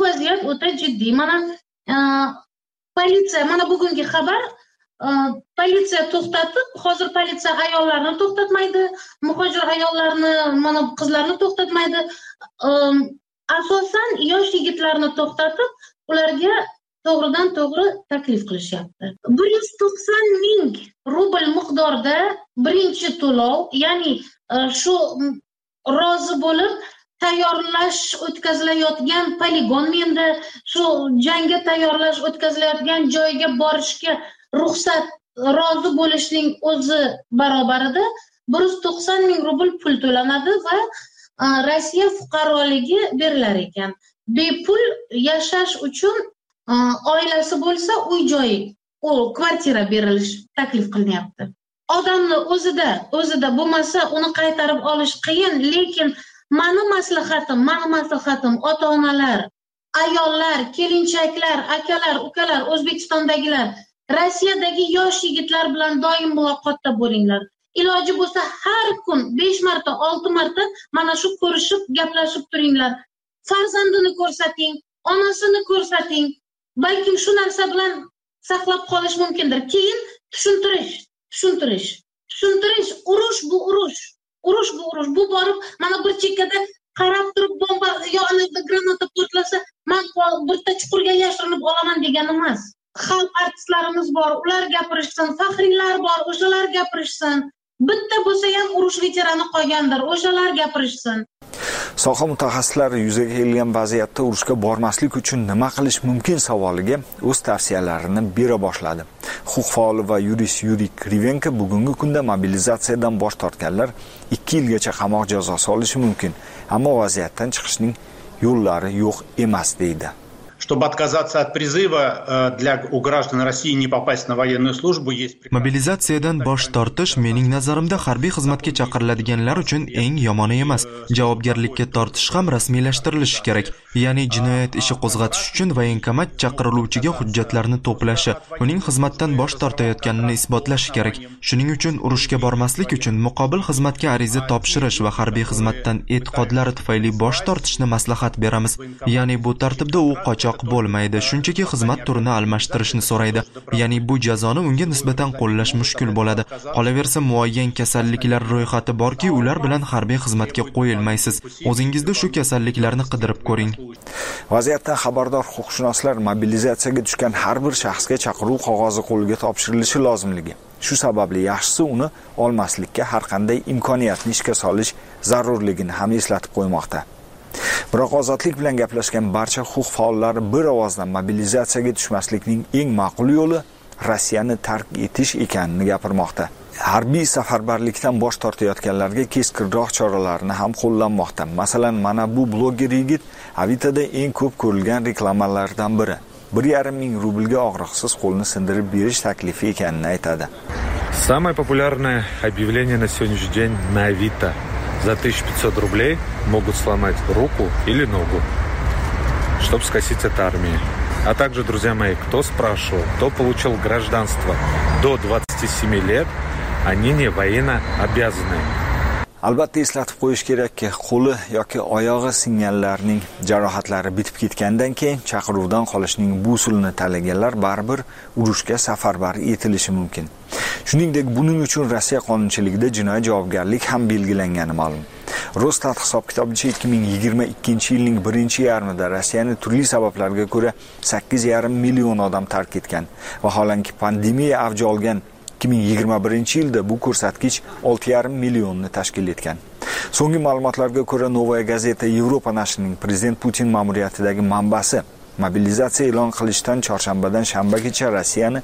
Mana politsiya, mana bugungi xabar, politsiya to'xtatib, hozir politsiya ayollarni to'xtatmaydi, muhojir ayollarni, mana qizlarni to'xtatmaydi. Asosan yosh yigitlarni to'xtatib, ularga to'g'ridan to'g'ri taklif qilishyapti. 190 ming rubl miqdorda birinchi to'lov, ya'ni shu rozi bo'lib tayyorlash o'tkazilayotgan poligon, menda shu jangga tayyorlash o'tkazilayotgan joyga borishga ruxsat rozi bo'lishning o'zi barobarida 190 ming rubl pul to'lanadi va Rossiya fuqaroligi berilar ekan. Bepul yashash uchun oilasi bo'lsa uy-joy, kvartira berilish taklif qilinyapti. Odamni o'zida bo'lmasa uni qaytarib olish qiyin, lekin meni maslahatim ota-onalar, ayollar, kelinchaklar, akalar, ukalar, O'zbekistondagilar, Rossiyadagi yosh yigitlar bilan doim muloqotda bo'linglar. Iloji bo'lsa har kun 5 marta, 6 marta mana shu ko'rishib, gaplashib turinglar. Farzandini ko'rsating, onasini ko'rsating. Balkim shu narsa bilan saqlab qolish mumkindir. Keyin tushuntirish. Urush bu urush. Bu borib mana bir chekkada qarab turib bomba yo'qolib granata portlasa, men bitta chuqurga yashirinib olaman degan emas. Xalq artistlarimiz bor, ular gapirishsin, faxriylar bor, o'shalar gapirishsin. Bitta bo'lsa ham urush veterani qolgandir, o'shalar gapirishsin. Soha mutaxassislari yuzaga kelgan vaziyatda urushga bormaslik uchun nima qilish mumkin savoliga o'z tavsiyalarini bera boshladi. Huquq faoli va yurist Yuriy Krivenko bugungi kunda mobilizatsiyadan bosh tortganlar 2 yilgacha qamoq jazosi olishi mumkin, ammo vaziyatdan chiqishning yo'llari yo'q emas deydi. Чтобы отказаться от призыва у граждан России не попасть на военную службу есть. Mobilizatsiyadan bosh tortish mening nazarimda harbiy xizmatga chaqiriladiganlar uchun eng yomoni emas. Javobgarlikka tortish ham rasmiylashtirilishi kerak. Ya'ni jinoyat ishi qo'zg'atish uchun voyenkomat chaqiriluvchiga hujjatlarni to'plashi, uning xizmatdan bosh tortayotganini isbotlashi kerak. Shuning uchun urushga bormaslik uchun muqobil xizmatga ariza topshirish va harbiy xizmatdan e'tiqodlari tufayli bosh tortishni maslahat beramiz. Ya'ni bu tartibda u qochoq bo'lmaydi, shunchaki xizmat turini almashtirishni so'raydi. Ya'ni bu jazoni unga nisbatan qo'llash mushkul bo'ladi. Qolaversa muayyan kasalliklar ro'yxati borki, ular bilan harbiy xizmatga qo'yilmaysiz. O'zingizda shu kasalliklarni qidirib ko'ring. Vaziyatdan xabardor huquqshunoslar mobilizatsiyaga tushgan har bir shaxsga chaqiruv qog'ozi qo'lga topshirilishi lozimligi. Shu sababli yaxshisi uni olmaslikka har qanday imkoniyatni ishga solish zarurligini ham eslatib qo'ymoqda. Biroq ozodlik bilan gaplashgan barcha huquq faollari bir ovozdan mobilizatsiyaga tushmaslikning eng ma'qul yo'li Rossiyani tark etish ekanini gapirmoqda. Harbiy safarbarlikdan bosh tortayotganlarga keskinroq choralarni ham qo'llanmoqda. Masalan, mana bu bloger yigit Avitoda eng ko'p ko'rilgan reklamalardan biri. 1,5 ming rublga og'riqsiz qo'lni sindirib berish taklifi ekanini aytadi. Самое популярное объявление на сегодняшний день на Авито. За 1500 рублей могут сломать руку или ногу, чтобы скосить от армии. А также, друзья мои, кто спрашивал, кто получил гражданство до 27 лет, они не военно обязаны. Albatta eslatib qo'yish kerakki, qo'li yoki oyog'i singanlarning jarohatlari bitib ketgandan keyin chaqiruvdan qolishning bu usulini tanlaganlar baribir urushga safarbar etilishi mumkin. Shuningdek, buning uchun Rossiya qonunchiligida jinoiy javobgarlik ham belgilangani ma'lum. Rosstat hisob-kitobicha 2022-yilning birinchi yarmida Rossiyani turli sabablarga ko'ra 8,5 million odam tark etgan. Vaholanki pandemiya avj olgan 2021-yilda bu ko'rsatkich 6,5 millionni tashkil etgan. So'nggi ma'lumotlarga ko'ra Novaya Gazeta Yevropa nashrining prezident Putin ma'muriyatidagi manbasi mobilizatsiya e'lon qilishdan chorshanbadan shanbagacha Rossiyani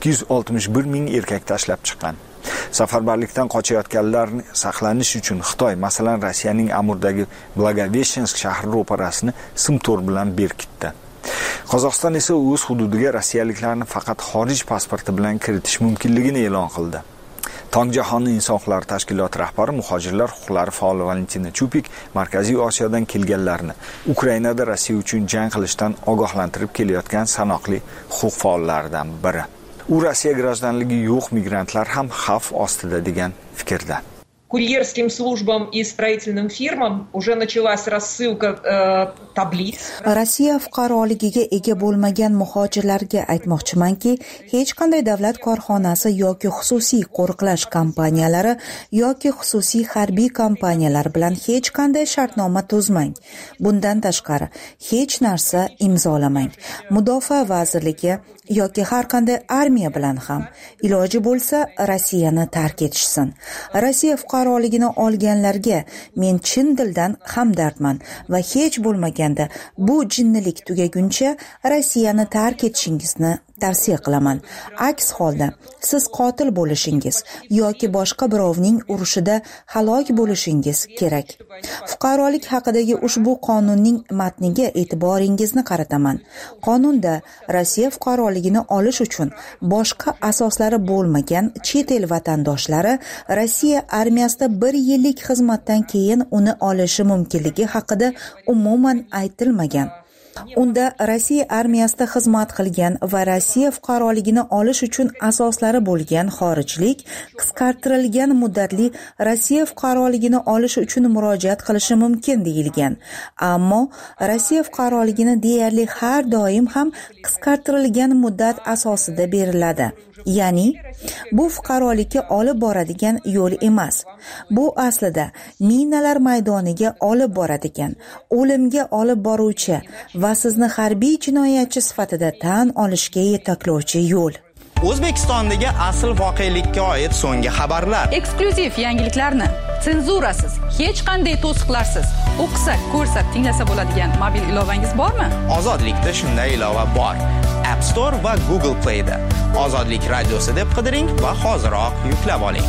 261 ming erkak tashlab chiqqan. Safarbarlikdan qochayotganlarni saqlanish uchun Xitoy, masalan, Rossiyaning Amurdagi Blagoveshchensk shahri ro'parasini sim-to'r bilan berkitdi. Qozog'iston esa o'z hududiga rossiyaliklarni faqat xorij pasporti bilan kiritish mumkinligini e'lon qildi. Tong jahonni inson huquqlari tashkiloti rahbari muhojirlar huquqlari faoli Valentina Chupik Markaziy Osiyodan kelganlarni Ukrainada Rossiya uchun jang qilishdan ogohlantirib kelayotgan sanoqli huquq faollaridan biri. U Rossiya grajdanligi yo'q migrantlar ham xavf ostida degan fikrda. Курьерским службам и строительным фирмам уже началась рассылка tabliz. Rossiya fuqaroligiga ega bo'lmagan muhojirlarga aytmoqchimanki, hech qanday davlat korxonasi yoki xususiy qo'riqlash kompaniyalari yoki xususiy harbiy kompaniyalar bilan hech qanday shartnoma tuzmang. Bundan tashqari hech narsa imzolamang. Mudofaa vazirligi yoki har qanday armiya bilan ham iloji bo'lsa Rossiyani tark etishsin. Rossiya fuqaroligini olganlarga men chin dildan hamdardman va hech bo'lmaganda bu jinnilik tugaguncha Rossiyani tark etishingizni tavsiya qilaman. Aks holda siz qotil bo'lishingiz yoki boshqa birovning urushida halok bo'lishingiz kerak. Fuqarolik haqidagi ushbu qonunning matniga e'tiboringizni qarataman. Qonunda Rossiya fuqaroligini olish uchun boshqa asoslari bo'lmagan chet el vatandoshlari Rossiya armiyasida 1 yillik xizmatdan keyin uni olishi mumkinligi haqida umuman aytilmagan. Unda Rossiya armiyasida xizmat qilgan va Rossiya fuqaroligini olish uchun asoslari bo'lgan xorijlik qisqartirilgan muddatli Rossiya fuqaroligini olish uchun murojaat qilishi mumkin deyilgan. Ammo Rossiya fuqaroligini deyarli har doim ham qisqartirilgan muddat asosida beriladi. Ya'ni bu fuqarolikka olib boradigan yo'l emas. Bu aslida minalar maydoniga olib boradigan, o'limga olib boruvchi va sizni harbiy jinoyatchi sifatida tan olishga yetaklovchi yo'l. O'zbekistondagi asl voqelikka oid so'nggi xabarlar. Eksklyuziv yangiliklarni senzurasiz, hech qanday to'siqlarsiz o'qisa, ko'rsa, tinglasa bo'ladigan mobil ilovangiz bormi? Ozodlikda shunday ilova bor. App Store va Google Play da. Ozodlik radiosi deb qidiring va hoziroq yuklab oling.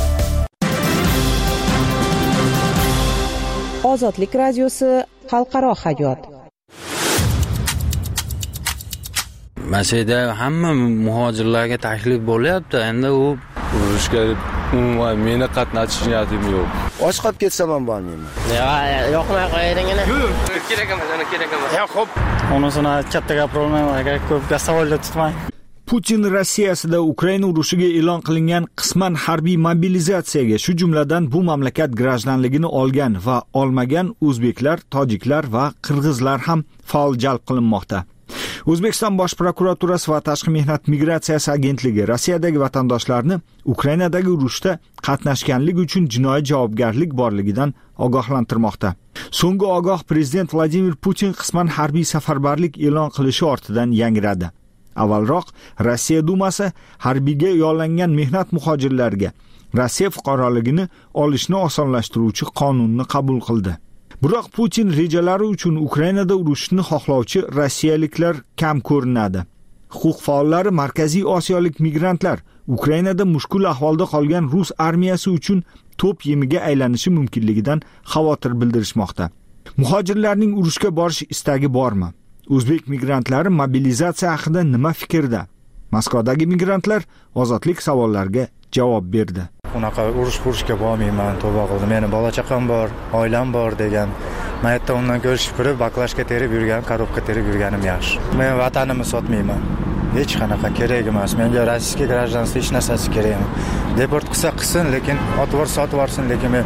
Ozodlik radiosi xalqaro hayot. Masjidda hamma muhojirlarga taklif bo'lyapti. Endi u urushga umuman meni qatnashish niyatim yo'q. Och qolib ketsam ham bormayman. Yo'qmay qo'yinglar. Kerak emas, kerak emas. Ya xo'p. Unisini katta gapirolmayman, agar ko'p savollar tutmang. Putin Rossiyasida Ukraina urushiga e'lon qilingan qisman harbiy mobilizatsiyaga, shu jumladan bu mamlakat grajdanligini olgan va olmagan o'zbeklar, tojiklar va qirg'izlar ham faol jalb qilinmoqda. O'zbekiston Bosh prokuraturasi va Tashqi mehnat migratsiyasi agentligi Rossiyadagi vatandoshlarni Ukrainadagi urushda qatnashganlik uchun jinoiy javobgarlik borligidan ogohlantirmoqda. So'nggi ogoh prezident Vladimir Putin qisman harbiy safarbarlik e'lon qilishi ortidan yangradi. Avvalroq Rossiya Dumasi harbiyga yollangan mehnat muhojirlarga Rossiya fuqaroligini olishni osonlashtiruvchi qonunni qabul qildi. Biroq Putin rejalari uchun Ukrainada urushni xohlovchi rossiyaliklar kam ko'rinadi. Huquq faollari Markaziy Osiyolik migrantlar Ukrainada mushkul ahvolda qolgan rus armiyasi uchun to'p yemiga aylanishi mumkinligidan xavotir bildirishmoqda. Muhojirlarning urushga borish istagi bormi? O'zbek migrantlari mobilizatsiya haqida nima fikrda? Moskvadagi migrantlar ozodlik savollariga javob berdi. Unaqa urushga bormayman, tavba qildim. Meni bola chaqam bor, oilam bor degan. Men yerda undan ko'rishib ko'rib, baklashga terib yurgan, korobka terib yurganim yaxshi. Men vatanimni sotmayman. Hech qanaqa kerak emas. Menga rossiya grajdanligi hech narsasi kerak emas. Deport qilsa qilsin, lekin otvorsa otvorsin, lekin men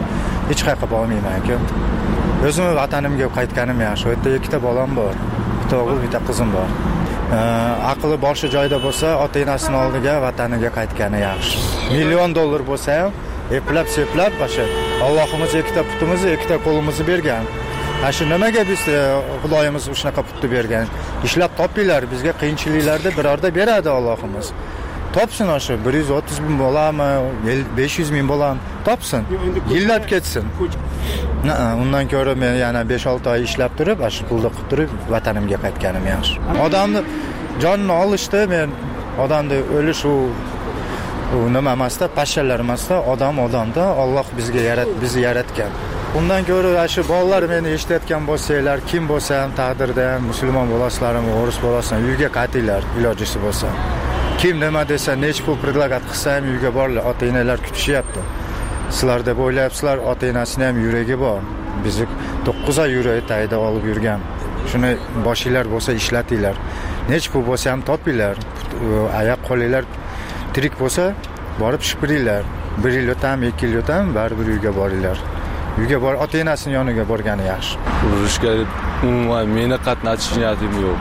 hech qayerga bormayman-ku. O'zim vatanimga qaytganim yaxshi. U yerda ikkita bolam bor. Bitta o'g'il, bitta qizim bor. Aqli boshi joyida bo'lsa, ota-onasining oldiga, vataniga qaytgani yaxshi. $1,000,000 bo'lsa ham, eplab-seplab o'sha Allohimiz ikkita putimizni, ikkita qo'limizni bergan. Shu nimaga biz Xudoyimiz shunaqa putni bergan? Ishlab topinglar, bizga qiyinchiliklarda birorda beradi Allohimiz. Topsin o'sha 130,000 bo'lami, 500,000 bo'lami, topsin. Yillab ketsin. Undan ko'ra men yana 5-6 oy ishlab turib, shu pulni qilib turib, vatanimga qaytganim yaxshi. Odamni jonini olishdi, men odamni o'lish u nima emasda, pashshalar emasda, odamda Alloh bizni yaratgan. Undan ko'ra shu bolalar meni eshitayotgan bo'lsanglar, kim bo'lsa ham taqdirda ham musulmon bo'lasizlarmi, o'ris bo'lasizlar, uyga qaytinglar, ilojisi bo'lsa. Kim nima desa, nech pul predlagat qilsa ham uyga borlar, ota-onalar kutishyapti. Sizlar deb o'ylayapsizlar, ota-onasining ham yuragi bor. Bizni 9 oy yuragi tagida olib yurgan. Shuni boshinglar bo'lsa ishlatinglar. Nech pul bo'lsa ham topinglar. Oyoq qo'linglar tirik bo'lsa, borib shipiringlar. 1 yil o'tami, 2 yil o'tami, baribir uyga boringlar. Uyga bor, ota-onasining yoniga borgani yaxshi. Urushga umuman meni qatnashish niyatim yo'q.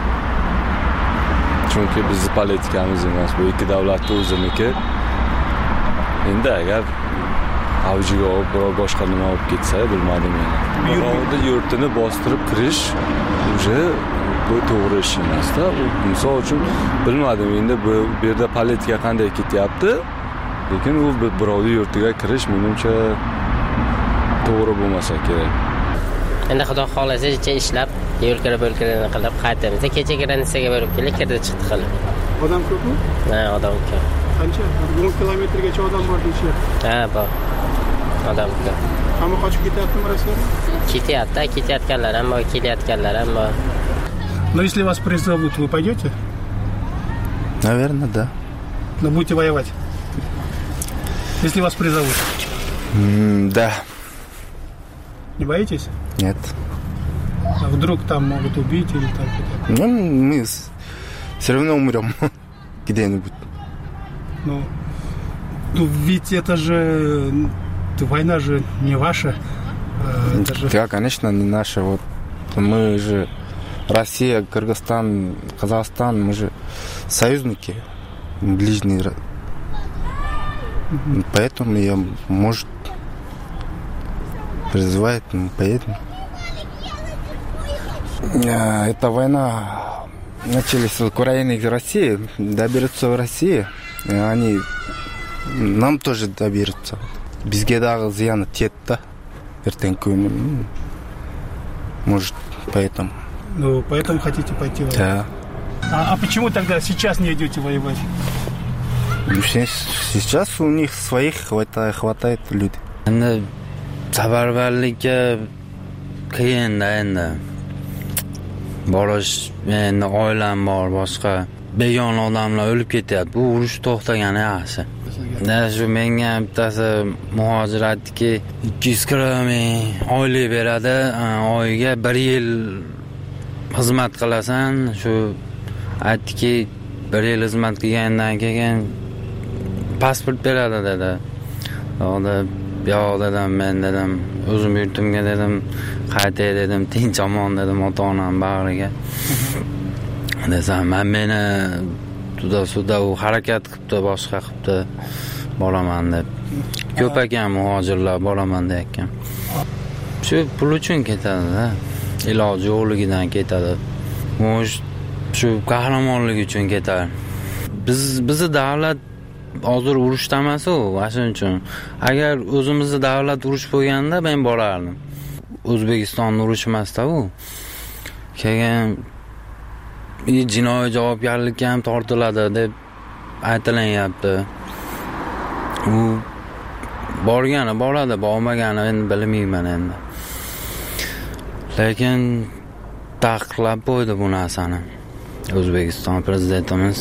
Chunki bizning politikamiz emas, bu ikki davlatning o'ziniki. Endi agar avjiga olib biror boshqa nima olib ketsa, bilmadim men. Birovni yurtini bostirib kirish bu to'g'ri ish emas-da. Misol uchun bilmadim, endi bu yerda politika qanday ketyapti, lekin u birovning yurtiga kirish menimcha to'g'ri bo'lmasa kerak. Endi Xudo xolasa ishlab, yo'lkira-bo'lkirani qilib qaytamiz. Kecha granitsaga borib kirdi chiqdi qilib. Odam ko'pmi? Ha, odam ko'p. Qancha? 10 kilometrgacha odam bor deyishyapti. Ha, bor. Odam ko'p. Hamma qochib ketyaptimi Rossiyaga? Ketayotganlar ham bor, kelayotganlar ham bor. Но если вас призовут, вы пойдете? Наверное, да. Но будете воевать? Если вас призовут? Да. Не боитесь? Нет. А вдруг там могут убить или так? Ну, мы все равно умрем где-нибудь. Ну, ведь это же... Война же не ваша. Да, конечно, не наша. Вот мы же Россия, Кыргызстан, Казахстан, мы же союзники, ближние. Поэтому я, может, призывает, мы поедем. Эта война началась с Украины и России, доберутся в Россию, они нам тоже доберутся. Бізге дағы зияны тиеді да, ертең күні. Может, поэтому. Ну, поэтому хотите пойти воевать? Да. А почему тогда сейчас не идете воевать? Сейчас у них своих хватает людей. Endi safarbarlikka qiyin-da endi. Borish, endi oilam bor, boshqa begona odamlar o'lib ketyapti. Bu urush to'xtagani yaxshi. Shu menga bittasi muhojir aytdiki, 240 ming oylik beradi, oyiga 1 yil xizmat qilasan. Shu aytdiki, 1 yil xizmat qilgandan keyin pasport beradi dedi. Yo'q dedim, men dedim, o'zim yurtimga dedim, qaytay dedim, tinch omon dedim ota-onam bag'riga. Desam, meni juda u harakat qilibdi, boshqa qilibdi, boraman deb. Ko'p ekan muhojirlar boraman deyotgan. Shu pul uchun ketadi-da. Iloji yo'qligidan ketadi. Shu qahramonlik uchun ketadi. Bizni davlat hozir urushda emas u, shuning uchun. Agar o'zimizni davlat urush bo'lganda men borardim. O'zbekiston urush emas-da u. Keyin jinoiy javobgarlikka ham tortiladi deb aytilyapti. U borgani boradi, bormagani endi bilmayman endi. Lekin taqiqlab qo'ydi bu narsani O'zbekiston prezidentimiz.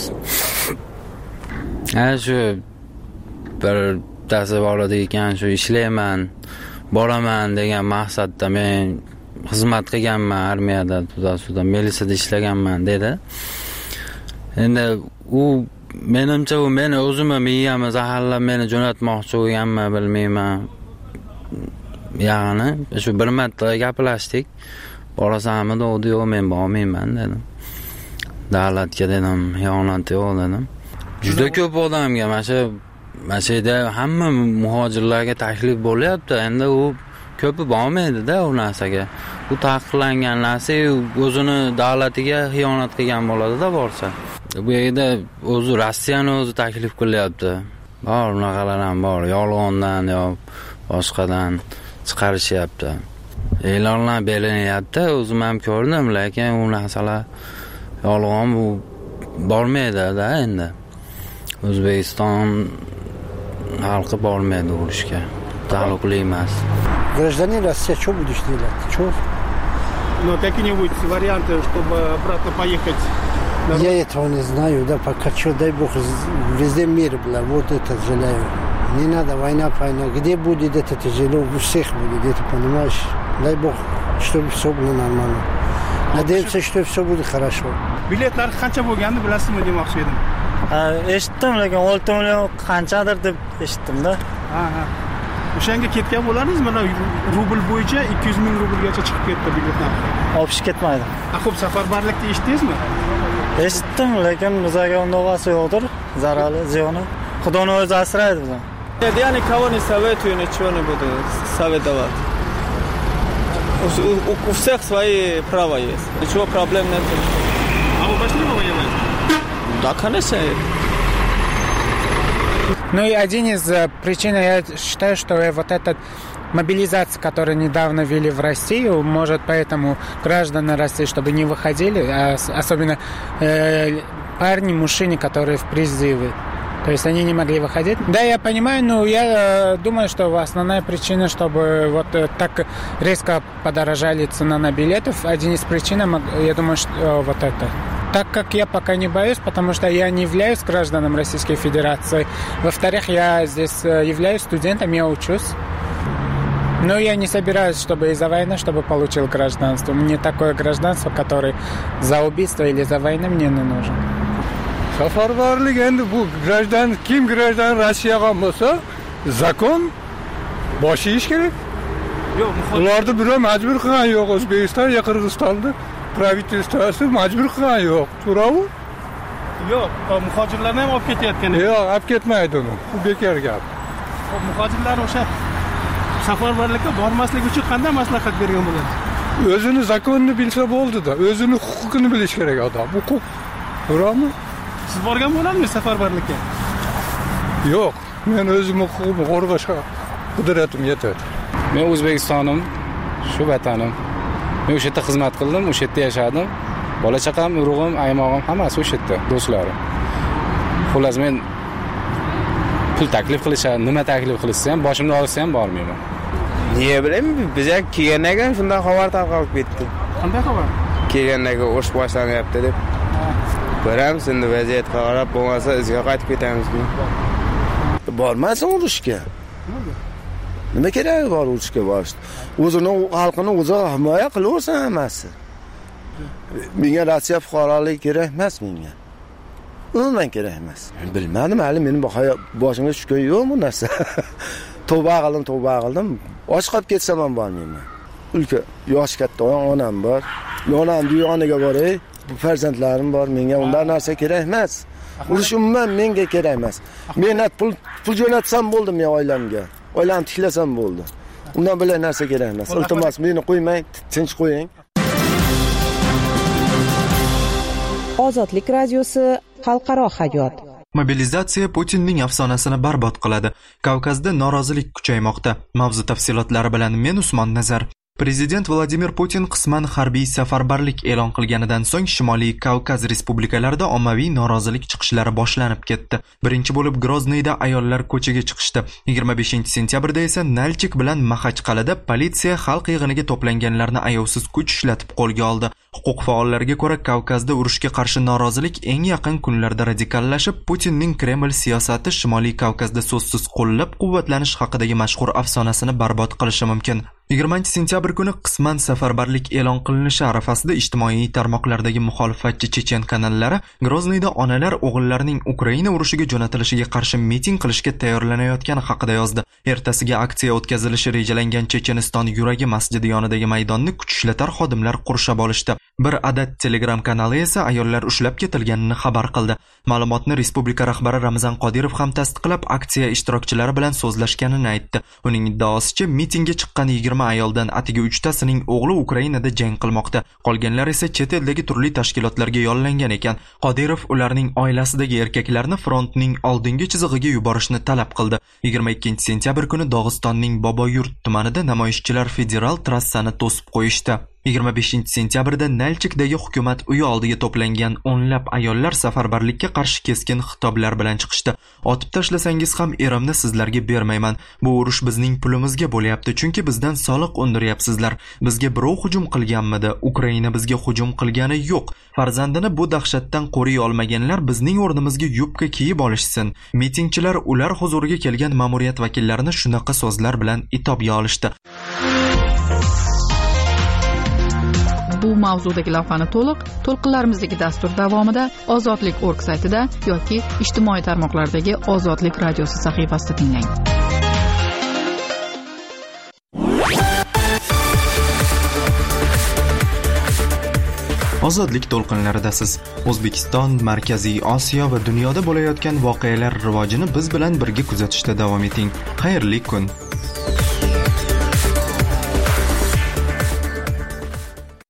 Shu bir tasi boradi ekan, shu ishlayman, boraman degan maqsadda men xizmat qilganman armiyada, tuda milisiyada ishlaganman dedi. Endi u menimcha u meni o'zimni miyamni zaharlab meni jo'natmoqchi bo'lganmi bilmayman. Ya'ni shu bir marta gaplashdik. Borasanmi dedi, yo'q men bormayman dedim. Davlatga dedim, xiyonat yo'q dedim. Juda ko'p odamga mana shu yerda hamma muhojirlarga taklif bo'lyapti. Endi u ko'pi bormaydi-da u narsaga. Bu taqiqlangan narsa o'zini davlatiga xiyonat qilgan bo'ladi-da borsa. Bu yerda o'zi Rossiyani o'zi taklif qilyapti. Bor unaqalar ham bor, yolg'ondan yo boshqadan chiqarishyapti. E'lonlar berilyapti, o'zim ham ko'rdim, lekin u narsalar yolg'on bu bormaydi-da endi. O'zbekiston xalqi bormaydi urushga. Taalluqli emas. Гражданин России, что будешь делать? Что? Но какие-нибудь варианты, чтобы обратно поехать? Я этого не знаю, да, пока что, дай бог, везде мир было, вот это желаю. Не надо война. Где будет это тяжело, у всех будет, это понимаешь? Дай бог, чтобы все было нормально. Надеемся, что все будет хорошо. Biletlar qancha bo'lganini bilasizmi demoqchi edim. Eshitdim, lekin 6 million qanchadir deb eshitdim-da. Ha. O'shanga ketgan bo'lardingiz, mana rubl bo'yicha 200 ming rublgacha chiqib ketdi biletlar. Olib ketmaydi. Xo'p, safarbarlikni eshitdingizmi? Eshitdim, lekin bizga undog'asi yo'qdir, zarari, ziyoni. Xudoning o'zi asraydi bizni. Я никого не советую, ничего не буду советовать. У всех свои права есть. Ничего проблем нет. А вы пошли бы воевать? Да, конечно. Ну и один из причин, я считаю, что вот эта мобилизация, которую недавно ввели в Россию, может поэтому граждане России, чтобы не выходили, особенно парни, мужчины, которые в призыве. То есть они не могли выходить. Да, я понимаю, но я думаю, что основная причина, чтобы вот так резко подорожали цена на билетов, один из причин, я думаю, что вот это. Так как я пока не боюсь, потому что я не являюсь гражданом Российской Федерации. Во-вторых, я здесь являюсь студентом, я учусь. Но я не собираюсь, чтобы из-за войны, чтобы получил гражданство. Мне такое гражданство, которое за убийство или за войну мне не нужен. Safarbarlik endi bu kim grajdan Rossiyaga bo'lsa, zakon boshlash kerak. Yo'q, ularni biri majbur qilgan yo'q, O'zbekiston va Qirg'izistonda pravitelstvosi majbur qilgan yo'q. To'g'rimi? Yo'q, muhojirlarni ham olib ketayotgan. Yo'q, olib ketmaydi uni. Bu bekor gap. Muhojirlar o'sha safarbarlikka bormaslik uchun qanday maslahat bergan bo'ladi? O'zini zakonni bilsa bo'ldi-da, o'zini huquqini bilish kerak odam. Bu huquq. To'g'rimi? Siz borgan bo'ladimi safarbarlikka? Yo'q, men o'zimni huquqimni qo'rg'ashga qudratim yetadi. Men O'zbekistonim, shu vatanim. Men o'sha yerda xizmat qildim, o'sha yerda yashadim. Bola chaqam, urug'im, aymog'im hammasi o'sha yerda, do'stlarim. Xullas men pul taklif qilishadi, nima taklif qilishsa ham, boshimda olsa ham bormayman. Niye bileyim, bize kelgandan keyin shunday xabar tarqalib ketdi. Qanday xabar? Kelgandan keyin urush boshlanyapti deb. Ko'ramiz endi vaziyatga qarab, bo'lmasa izga qaytib ketamiz. Bormasin urushga. Nima keragi bor urushga borish? O'zini xalqini o'zi himoya qilaversin hammasi. Menga Rossiya fuqaroligi kerak emas menga. Umuman kerak emas. Bilmadim, hali meni boshimga tushgan yo'q bu narsa. Tavba qildim. Och qolib ketsam ham bormayman. Ulka, yosh katta onam bor. Onamni yoniga boray. Farzandlarim bor, menga undan narsa kerak emas. Urush umuman menga kerak emas. Mehnat pul jo'natsam bo'ldi men oilamga. Oilamni tiklasam bo'ldi. Undan bilay narsa kerak emas. Iltimos meni qo'ymang, tinch qo'ying. Ozodlik radiosi xalqaro hayot. Mobilizatsiya Putinning afsonasini barbod qiladi. Kavkazda norozilik kuchaymoqda. Mavzu tafsilotlari bilan men Usmon Nazar. Prezident Vladimir Putin qisman harbiy safarbarlik e'lon qilganidan so'ng Shimoliy Kavkaz respublikalarida ommaviy norozilik chiqishlari boshlanib ketdi. Birinchi bo'lib Grozniyda ayollar ko'chaga chiqishdi. 25-sentyabrda esa Nalchik bilan Maxachqal'ada politsiya xalq yig'iniga to'planganlarni ayovsiz kuch ishlatib qo'lga oldi. Huquq faollariga ko'ra, Kavkazda urushga qarshi norozilik eng yaqin kunlarda radikallashib, Putinning Kreml siyosati Shimoliy Kavkazda so'zsiz qo'llab-quvvatlanish haqidagi mashhur afsonasini barbod qilishi mumkin. 20-sentyabr kuni qisman safarbarlik e'lon qilinishi arafasida ijtimoiy tarmoqlardagi muxolifatchi chechen kanallari Grozniyda onalar o'g'illarining Ukraina urushiga jo'natilishiga qarshi miting qilishga tayyorlanayotgani haqida yozdi. Ertasiga aksiya o'tkazilishi rejalangan Checheniston yuragi masjidi yonidagi maydonni kuch ishlatar xodimlar qurshab olishdi. Bir adad Telegram kanali esa ayollar ushlab ketilganini xabar qildi. Ma'lumotni respublika rahbari Ramzan Qodirov ham tasdiqlab, aksiya ishtirokchilari bilan so'zlashganini aytdi. Uning iddaosicha, mitingga chiqqan 20 ayoldan atigi 3tasining o'g'li Ukrainada jang qilmoqda. Qolganlar esa chet eldagi turli tashkilotlarga yollangan ekan. Qodirov ularning oilasidagi erkaklarni frontning oldingi chizig'iga yuborishni talab qildi. 22-sentyabr kuni Dog'istonning Boboyurt tumanida namoyishchilar federal trassani to'sib qo'yishdi. 25-sentyabrda Nalchikdagi hukumat uyi oldiga to'plangan o'nlab ayollar safarbarlikka qarshi keskin xitoblar bilan chiqishdi. Otib tashlasangiz ham erimni sizlarga bermayman. Bu urush bizning pulimizga bo'lyapti, chunki bizdan soliq undiryapsizlar. Bizga birov hujum qilganmidi? Ukraina bizga hujum qilgani yo'q. Farzandini bu dahshatdan qo'riy olmaganlar bizning o'rnimizga yubka kiyib olishsin. Mitingchilar ular huzuriga kelgan ma'muriyat vakillarini shunaqa so'zlar bilan itobga olishdi. Bu mavzudagi lavhani to'lqinlarimizdagi dastur davomida Ozodlik.org saytida yoki ijtimoiy tarmoqlardagi Ozodlik radiosi sahifasida tinglang. Ozodlik to'lqinlaridasiz. O'zbekiston, Markaziy Osiyo va dunyoda bo'layotgan voqealar rivojini biz bilan birga kuzatishda davom eting. Xayrli kun.